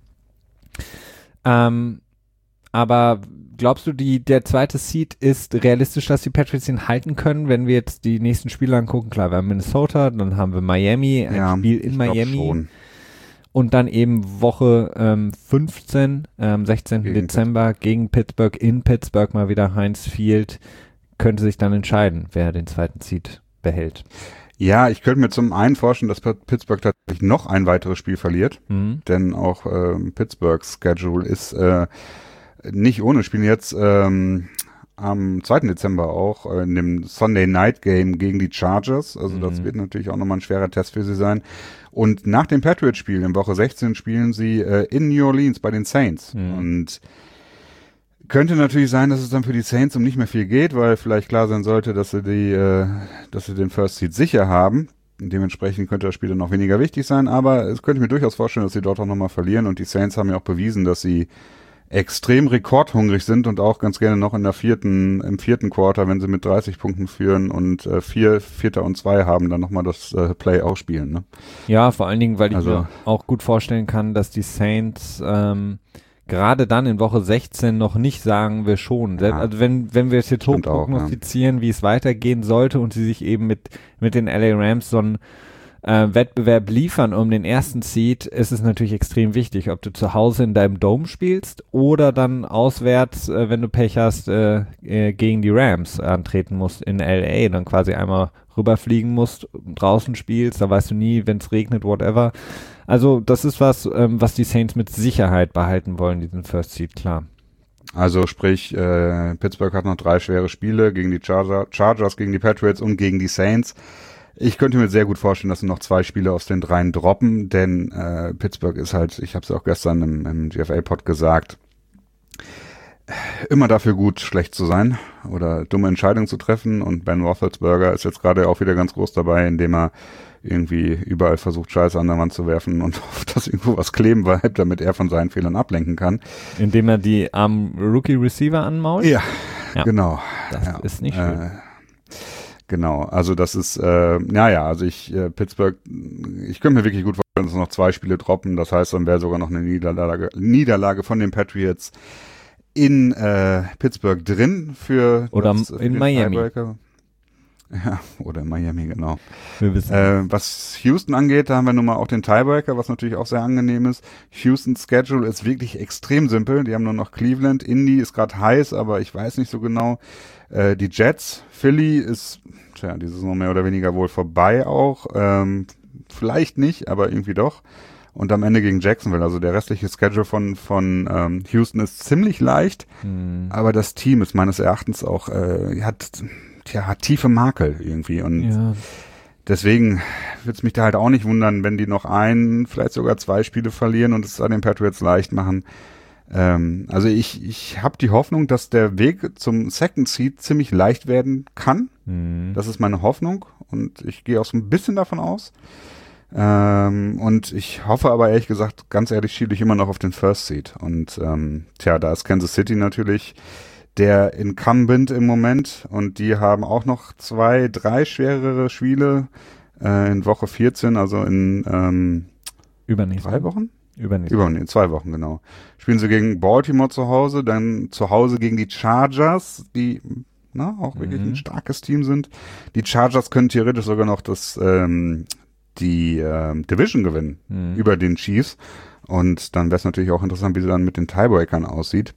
Ähm, aber glaubst du, die, der zweite Seed ist realistisch, dass die Patriots ihn halten können, wenn wir jetzt die nächsten Spiele angucken? Klar, wir haben Minnesota, dann haben wir Miami, ein ja, Spiel in Miami und dann eben Woche ähm, fünfzehn, ähm, sechzehnten Gegen Dezember gegen Pittsburgh, in Pittsburgh mal wieder Heinz Field, könnte sich dann entscheiden, wer den zweiten Seed behält. Ja, ich könnte mir zum einen vorstellen, dass Pittsburgh tatsächlich noch ein weiteres Spiel verliert, Mhm. denn auch äh, Pittsburghs Schedule ist äh, nicht ohne Spiel jetzt ähm, am zweiten Dezember auch äh, in dem Sunday Night Game gegen die Chargers. Also Mhm. das wird natürlich auch nochmal ein schwerer Test für sie sein. Und nach dem Patriots-Spiel in Woche sechzehn spielen sie äh, in New Orleans bei den Saints. Mhm. Und könnte natürlich sein, dass es dann für die Saints um nicht mehr viel geht, weil vielleicht klar sein sollte, dass sie die, äh, dass sie den First Seed sicher haben. Dementsprechend könnte das Spiel dann noch weniger wichtig sein. Aber es könnte ich mir durchaus vorstellen, dass sie dort auch nochmal verlieren. Und die Saints haben ja auch bewiesen, dass sie extrem rekordhungrig sind und auch ganz gerne noch in der vierten, im vierten Quarter, wenn sie mit dreißig Punkten führen und äh, vier, Vierter und zwei haben, dann nochmal das äh, Play auch spielen. Ne? Ja, vor allen Dingen, weil ich Also- mir auch gut vorstellen kann, dass die Saints ähm, gerade dann in Woche sechzehn noch nicht sagen wir schon. Selbst, Ja. also wenn, wenn wir es jetzt Stimmt auch, hochprognostizieren, wie es weitergehen sollte und sie sich eben mit, mit den L A Rams so einen äh, Wettbewerb liefern um den ersten Seed, ist es natürlich extrem wichtig, ob du zu Hause in deinem Dome spielst oder dann auswärts, äh, wenn du Pech hast, äh, äh, gegen die Rams antreten musst in L A, dann quasi einmal rüberfliegen musst, draußen spielst, da weißt du nie, wenn es regnet, whatever. Also das ist was, ähm, was die Saints mit Sicherheit behalten wollen, diesen First Seed, klar. Also sprich, äh, Pittsburgh hat noch drei schwere Spiele gegen die Charger, Chargers, gegen die Patriots und gegen die Saints. Ich könnte mir sehr gut vorstellen, dass sie noch zwei Spiele aus den dreien droppen, denn äh, Pittsburgh ist halt, ich habe es auch gestern im, im G F A-Pod gesagt, immer dafür gut, schlecht zu sein oder dumme Entscheidungen zu treffen. Und Ben Roethlisberger ist jetzt gerade auch wieder ganz groß dabei, indem er irgendwie überall versucht, Scheiße an der Wand zu werfen und hofft, dass irgendwo was kleben bleibt, damit er von seinen Fehlern ablenken kann. Indem er die armen Rookie-Receiver anmault? Ja, Ja. genau. Das ja. ist nicht schön. Äh, genau, also das ist, äh, naja, also ich, äh, Pittsburgh, ich könnte mir wirklich gut vorstellen, dass noch zwei Spiele droppen. Das heißt, dann wäre sogar noch eine Niederlage, Niederlage von den Patriots in äh, Pittsburgh drin für Oder das, in für den Miami. Tiebreaker. Ja, oder in Miami, genau. Wir wissen. Äh, was Houston angeht, da haben wir nun mal auch den Tiebreaker, was natürlich auch sehr angenehm ist. Houstons Schedule ist wirklich extrem simpel. Die haben nur noch Cleveland, Indy ist gerade heiß, aber ich weiß nicht so genau. Äh, die Jets, Philly ist, tja, die Saison mehr oder weniger wohl vorbei auch. Ähm, vielleicht nicht, aber irgendwie doch. Und am Ende gegen Jacksonville, also der restliche Schedule von, von ähm, Houston ist ziemlich leicht, Hm. aber das Team ist meines Erachtens auch, äh, hat, tja, hat tiefe Makel irgendwie und Ja. deswegen würde es mich da halt auch nicht wundern, wenn die noch ein, vielleicht sogar zwei Spiele verlieren und es an den Patriots leicht machen. Ähm, also ich, ich habe die Hoffnung, dass der Weg zum Second Seed ziemlich leicht werden kann. Hm. Das ist meine Hoffnung und ich gehe auch so ein bisschen davon aus. Ähm, und ich hoffe aber ehrlich gesagt, ganz ehrlich, schiele ich immer noch auf den First Seed. Und ähm, tja, da ist Kansas City natürlich der Incumbent im Moment und die haben auch noch zwei, drei schwerere Spiele äh, in Woche vierzehn, also in ähm, Übernächste. drei Wochen? Übernächste. Über in zwei Wochen, genau. Spielen sie gegen Baltimore zu Hause, dann zu Hause gegen die Chargers, die na, auch mhm. wirklich ein starkes Team sind. Die Chargers können theoretisch sogar noch das ähm, die ähm, Division gewinnen mhm. über den Chiefs. Und dann wäre es natürlich auch interessant, wie sie dann mit den Tiebreakern aussieht.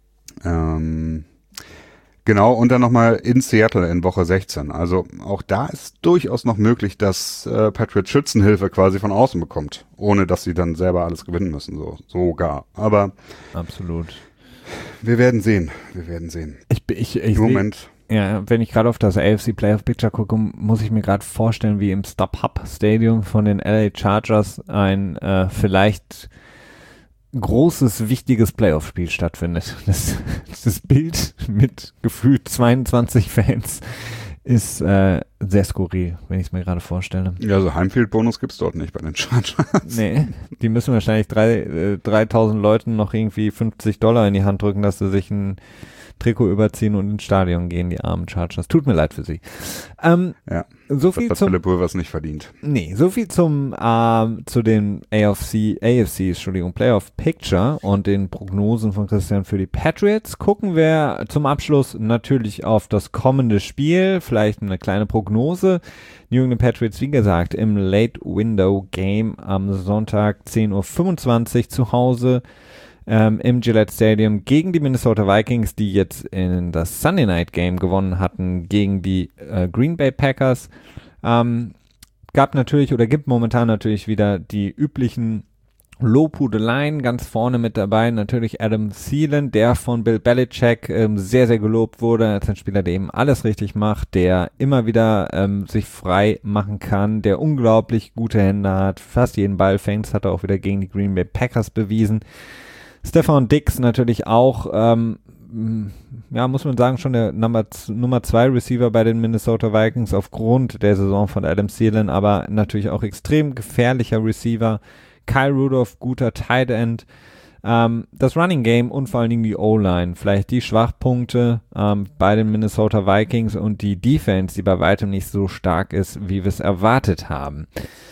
Ähm, genau, und dann nochmal in Seattle in Woche sechzehn. Also auch da ist durchaus noch möglich, dass äh, Patriots Schützenhilfe quasi von außen bekommt, ohne dass sie dann selber alles gewinnen müssen, so sogar. Aber absolut. Wir werden sehen, wir werden sehen. Ich, ich, ich Im Moment. Ja, wenn ich gerade auf das A F C Playoff Picture gucke, muss ich mir gerade vorstellen, wie im StubHub Stadium von den L A Chargers ein äh, vielleicht großes, wichtiges Playoff-Spiel stattfindet. Das, das Bild mit gefühlt zweiundzwanzig Fans ist äh, sehr skurril, wenn ich es mir gerade vorstelle. Ja, also Heimfield-Bonus gibt's dort nicht bei den Chargers. Nee, die müssen wahrscheinlich drei, äh, dreitausend Leuten noch irgendwie fünfzig Dollar in die Hand drücken, dass sie sich ein Trikot überziehen und ins Stadion gehen, die armen Chargers. Tut mir leid für sie. Ähm, ja, so viel das hat zum, Philipp Rivers nicht verdient. Nee, so viel zum ähm, zu den A F C, A F C, Entschuldigung, Playoff Picture und den Prognosen von Christian für die Patriots. Gucken wir zum Abschluss natürlich auf das kommende Spiel, vielleicht eine kleine Prognose. New England Patriots, wie gesagt, im Late Window Game am Sonntag zehn Uhr fünfundzwanzig zu Hause Ähm, im Gillette Stadium gegen die Minnesota Vikings, die jetzt in das Sunday Night Game gewonnen hatten gegen die äh, Green Bay Packers. Ähm, gab natürlich oder gibt momentan natürlich wieder die üblichen Lobhudeleien, ganz vorne mit dabei natürlich Adam Thielen, der von Bill Belichick ähm, sehr, sehr gelobt wurde als ein Spieler, der eben alles richtig macht, der immer wieder ähm, sich frei machen kann, der unglaublich gute Hände hat, fast jeden Ball fängt, das hat er auch wieder gegen die Green Bay Packers bewiesen. Stefan Diggs natürlich auch, ähm, ja, muss man sagen, schon der Nummer, Nummer zwei Receiver bei den Minnesota Vikings aufgrund der Saison von Adam Thielen, aber natürlich auch extrem gefährlicher Receiver. Kyle Rudolph, guter Tight End. Ähm, das Running Game und vor allen Dingen die O-Line, vielleicht die Schwachpunkte ähm, bei den Minnesota Vikings und die Defense, die bei weitem nicht so stark ist, wie wir es erwartet haben.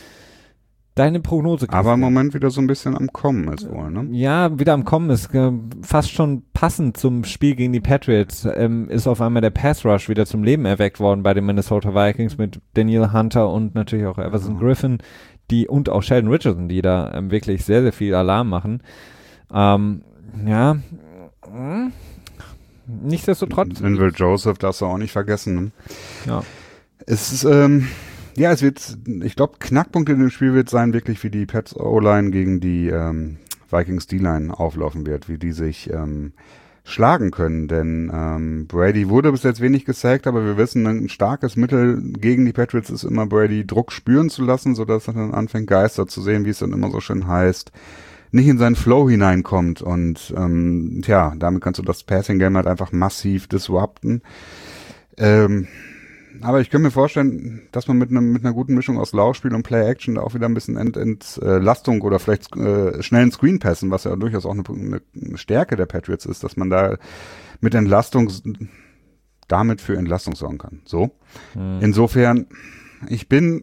Deine Prognose, Christian. Aber im Moment wieder so ein bisschen am Kommen ist wohl, ne? Ja, wieder am Kommen ist äh, fast schon passend zum Spiel gegen die Patriots. Ähm, ist auf einmal der Pass Rush wieder zum Leben erweckt worden bei den Minnesota Vikings mit Danielle Hunter und natürlich auch Everson oh. Griffin, die und auch Sheldon Richardson, die da ähm, wirklich sehr, sehr viel Alarm machen. Ähm, ja, hm. nichtsdestotrotz. Linval Joseph darfst du auch nicht vergessen, ne? Ja. Es ist, ähm, Ja, es wird, ich glaube, Knackpunkt in dem Spiel wird sein, wirklich wie die Pats O-Line gegen die ähm, Vikings D-Line auflaufen wird, wie die sich ähm, schlagen können, denn ähm, Brady wurde bis jetzt wenig gesackt, aber wir wissen, ein starkes Mittel gegen die Patriots ist immer Brady Druck spüren zu lassen, sodass er dann anfängt, Geister zu sehen, wie es dann immer so schön heißt, nicht in seinen Flow hineinkommt und ähm, tja, damit kannst du das Passing-Game halt einfach massiv disrupten. Ähm, Aber ich könnte mir vorstellen, dass man mit, ne, mit einer guten Mischung aus Laufspiel und Play-Action da auch wieder ein bisschen Entlastung Ent, äh, oder vielleicht äh, schnellen Screen-Passen, was ja durchaus auch eine, eine Stärke der Patriots ist, dass man da mit Entlastung damit für Entlastung sorgen kann. So. Hm. Insofern, ich bin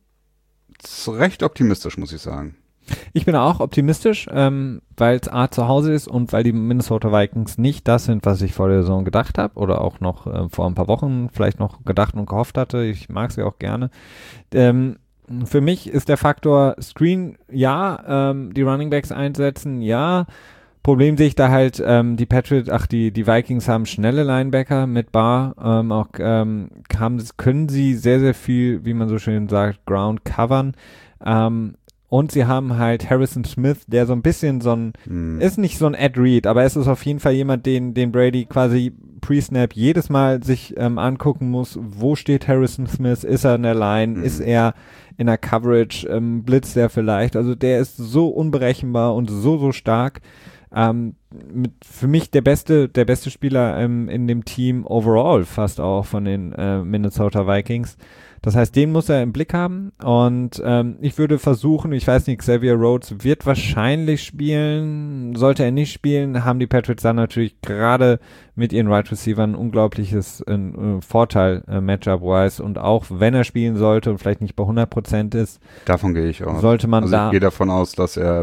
recht optimistisch, muss ich sagen. Ich bin auch optimistisch, ähm, weil es A zu Hause ist und weil die Minnesota Vikings nicht das sind, was ich vor der Saison gedacht habe oder auch noch äh, vor ein paar Wochen vielleicht noch gedacht und gehofft hatte. Ich mag sie auch gerne. Ähm, für mich ist der Faktor Screen, ja, ähm, die Running Backs einsetzen, ja. Problem sehe ich da halt, ähm, die Patriots, ach, die, die Vikings haben schnelle Linebacker mit Barr, ähm, auch ähm, haben, können sie sehr, sehr viel, wie man so schön sagt, Ground covern. Ähm, Und sie haben halt Harrison Smith, der so ein bisschen so ein, hm. ist nicht so ein Ed Reed, aber es ist auf jeden Fall jemand, den, den Brady quasi pre-snap jedes Mal sich ähm, angucken muss, wo steht Harrison Smith, ist er in der Line, hm. ist er in der Coverage, ähm, blitzt er vielleicht, also der ist so unberechenbar und so, so stark. Ähm, mit, für mich der beste, der beste Spieler ähm, in dem Team overall fast auch von den äh, Minnesota Vikings. Das heißt, den muss er im Blick haben und ähm, ich würde versuchen, ich weiß nicht, Xavier Rhodes wird wahrscheinlich spielen, sollte er nicht spielen, haben die Patriots dann natürlich gerade mit ihren Wide Receivern ein unglaubliches äh, Vorteil äh, Matchup-wise und auch wenn er spielen sollte und vielleicht nicht bei hundert Prozent ist, davon gehe ich aus. Sollte man also da ich gehe davon aus, dass er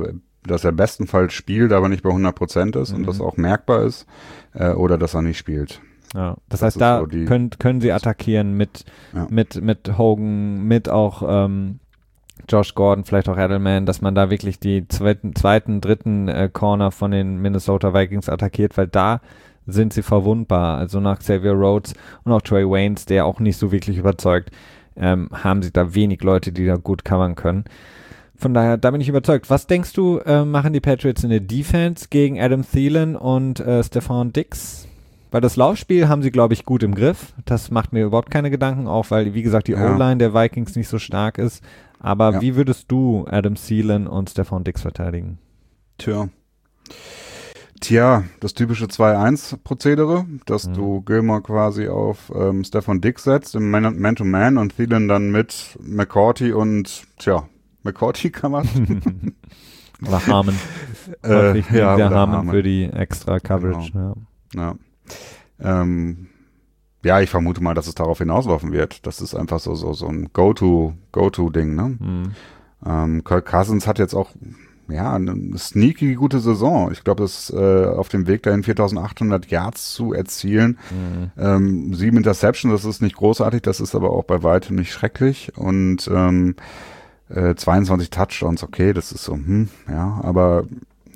dass er bestenfalls spielt, aber nicht bei hundert Prozent ist mhm. und das auch merkbar ist, äh, oder dass er nicht spielt. Ja, das, das heißt, da so können, können sie attackieren mit, ja. mit, mit Hogan, mit auch ähm, Josh Gordon, vielleicht auch Edelman, dass man da wirklich die zweiten, zweiten dritten äh, Corner von den Minnesota Vikings attackiert, weil da sind sie verwundbar. Also nach Xavier Rhodes und auch Trey Waynes, der auch nicht so wirklich überzeugt, ähm, haben sie da wenig Leute, die da gut covern können. Von daher, da bin ich überzeugt. Was denkst du, äh, machen die Patriots in der Defense gegen Adam Thielen und äh, Stephon Diggs? Weil das Laufspiel haben sie, glaube ich, gut im Griff. Das macht mir überhaupt keine Gedanken, auch weil, wie gesagt, die ja. O-Line der Vikings nicht so stark ist. Aber ja. wie würdest du Adam Thielen und Stephon Diggs verteidigen? Tja. Tja, das typische zwei eins Prozedere, dass mhm. du Gilmore quasi auf ähm, Stephon Diggs setzt im Man-to-Man und Thielen dann mit McCourty und, tja, McCourty kann man. Oder Harmon. äh, ja, der Harmon, Harmon für die extra Coverage. Genau. Ja. Ja. Ähm, ja, ich vermute mal, dass es darauf hinauslaufen wird. Das ist einfach so so so ein Go-to Go-to-Ding, ne? Mhm. Ähm, Kirk Cousins hat jetzt auch ja eine sneaky gute Saison. Ich glaube, das ist äh, auf dem Weg dahin, viertausendachthundert Yards zu erzielen. Mhm. Ähm, sieben Interceptions, das ist nicht großartig, das ist aber auch bei weitem nicht schrecklich. Und ähm, äh, zweiundzwanzig Touchdowns, okay, das ist so, hm, ja, aber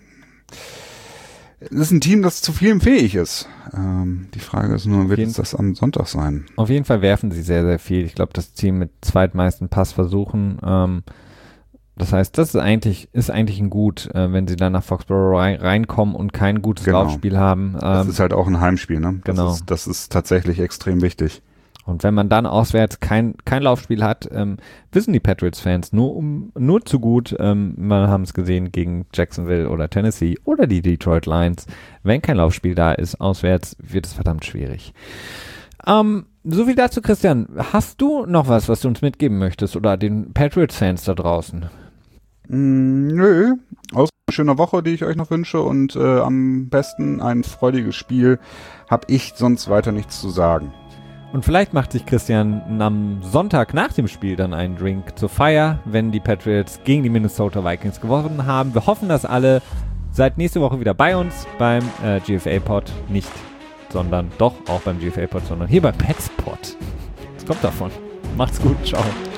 es ist ein Team, das zu vielem fähig ist. Ähm, die Frage ist nur, wird es das am Sonntag sein? Auf jeden Fall werfen sie sehr, sehr viel. Ich glaube, das Team mit zweitmeisten Passversuchen. Ähm, das heißt, das ist eigentlich, ist eigentlich ein Gut, äh, wenn sie dann nach Foxborough rein, reinkommen und kein gutes genau. Laufspiel haben. Ähm, das ist halt auch ein Heimspiel, ne? Das genau. Ist, das ist tatsächlich extrem wichtig. Und wenn man dann auswärts kein, kein Laufspiel hat, ähm, wissen die Patriots-Fans nur um nur zu gut, ähm, wir haben es gesehen gegen Jacksonville oder Tennessee oder die Detroit Lions, wenn kein Laufspiel da ist, auswärts wird es verdammt schwierig. Ähm, so viel dazu, Christian. Hast du noch was, was du uns mitgeben möchtest oder den Patriots-Fans da draußen? Mm, nö, aus einer schönen Woche, die ich euch noch wünsche und äh, am besten ein freudiges Spiel, habe ich sonst weiter nichts zu sagen. Und vielleicht macht sich Christian am Sonntag nach dem Spiel dann einen Drink zur Feier, wenn die Patriots gegen die Minnesota Vikings gewonnen haben. Wir hoffen, dass alle seid nächste Woche wieder bei uns beim äh, G F A-Pod. Nicht, sondern doch auch beim G F A-Pod, sondern hier beim Petspod. Das kommt davon. Macht's gut. Ciao.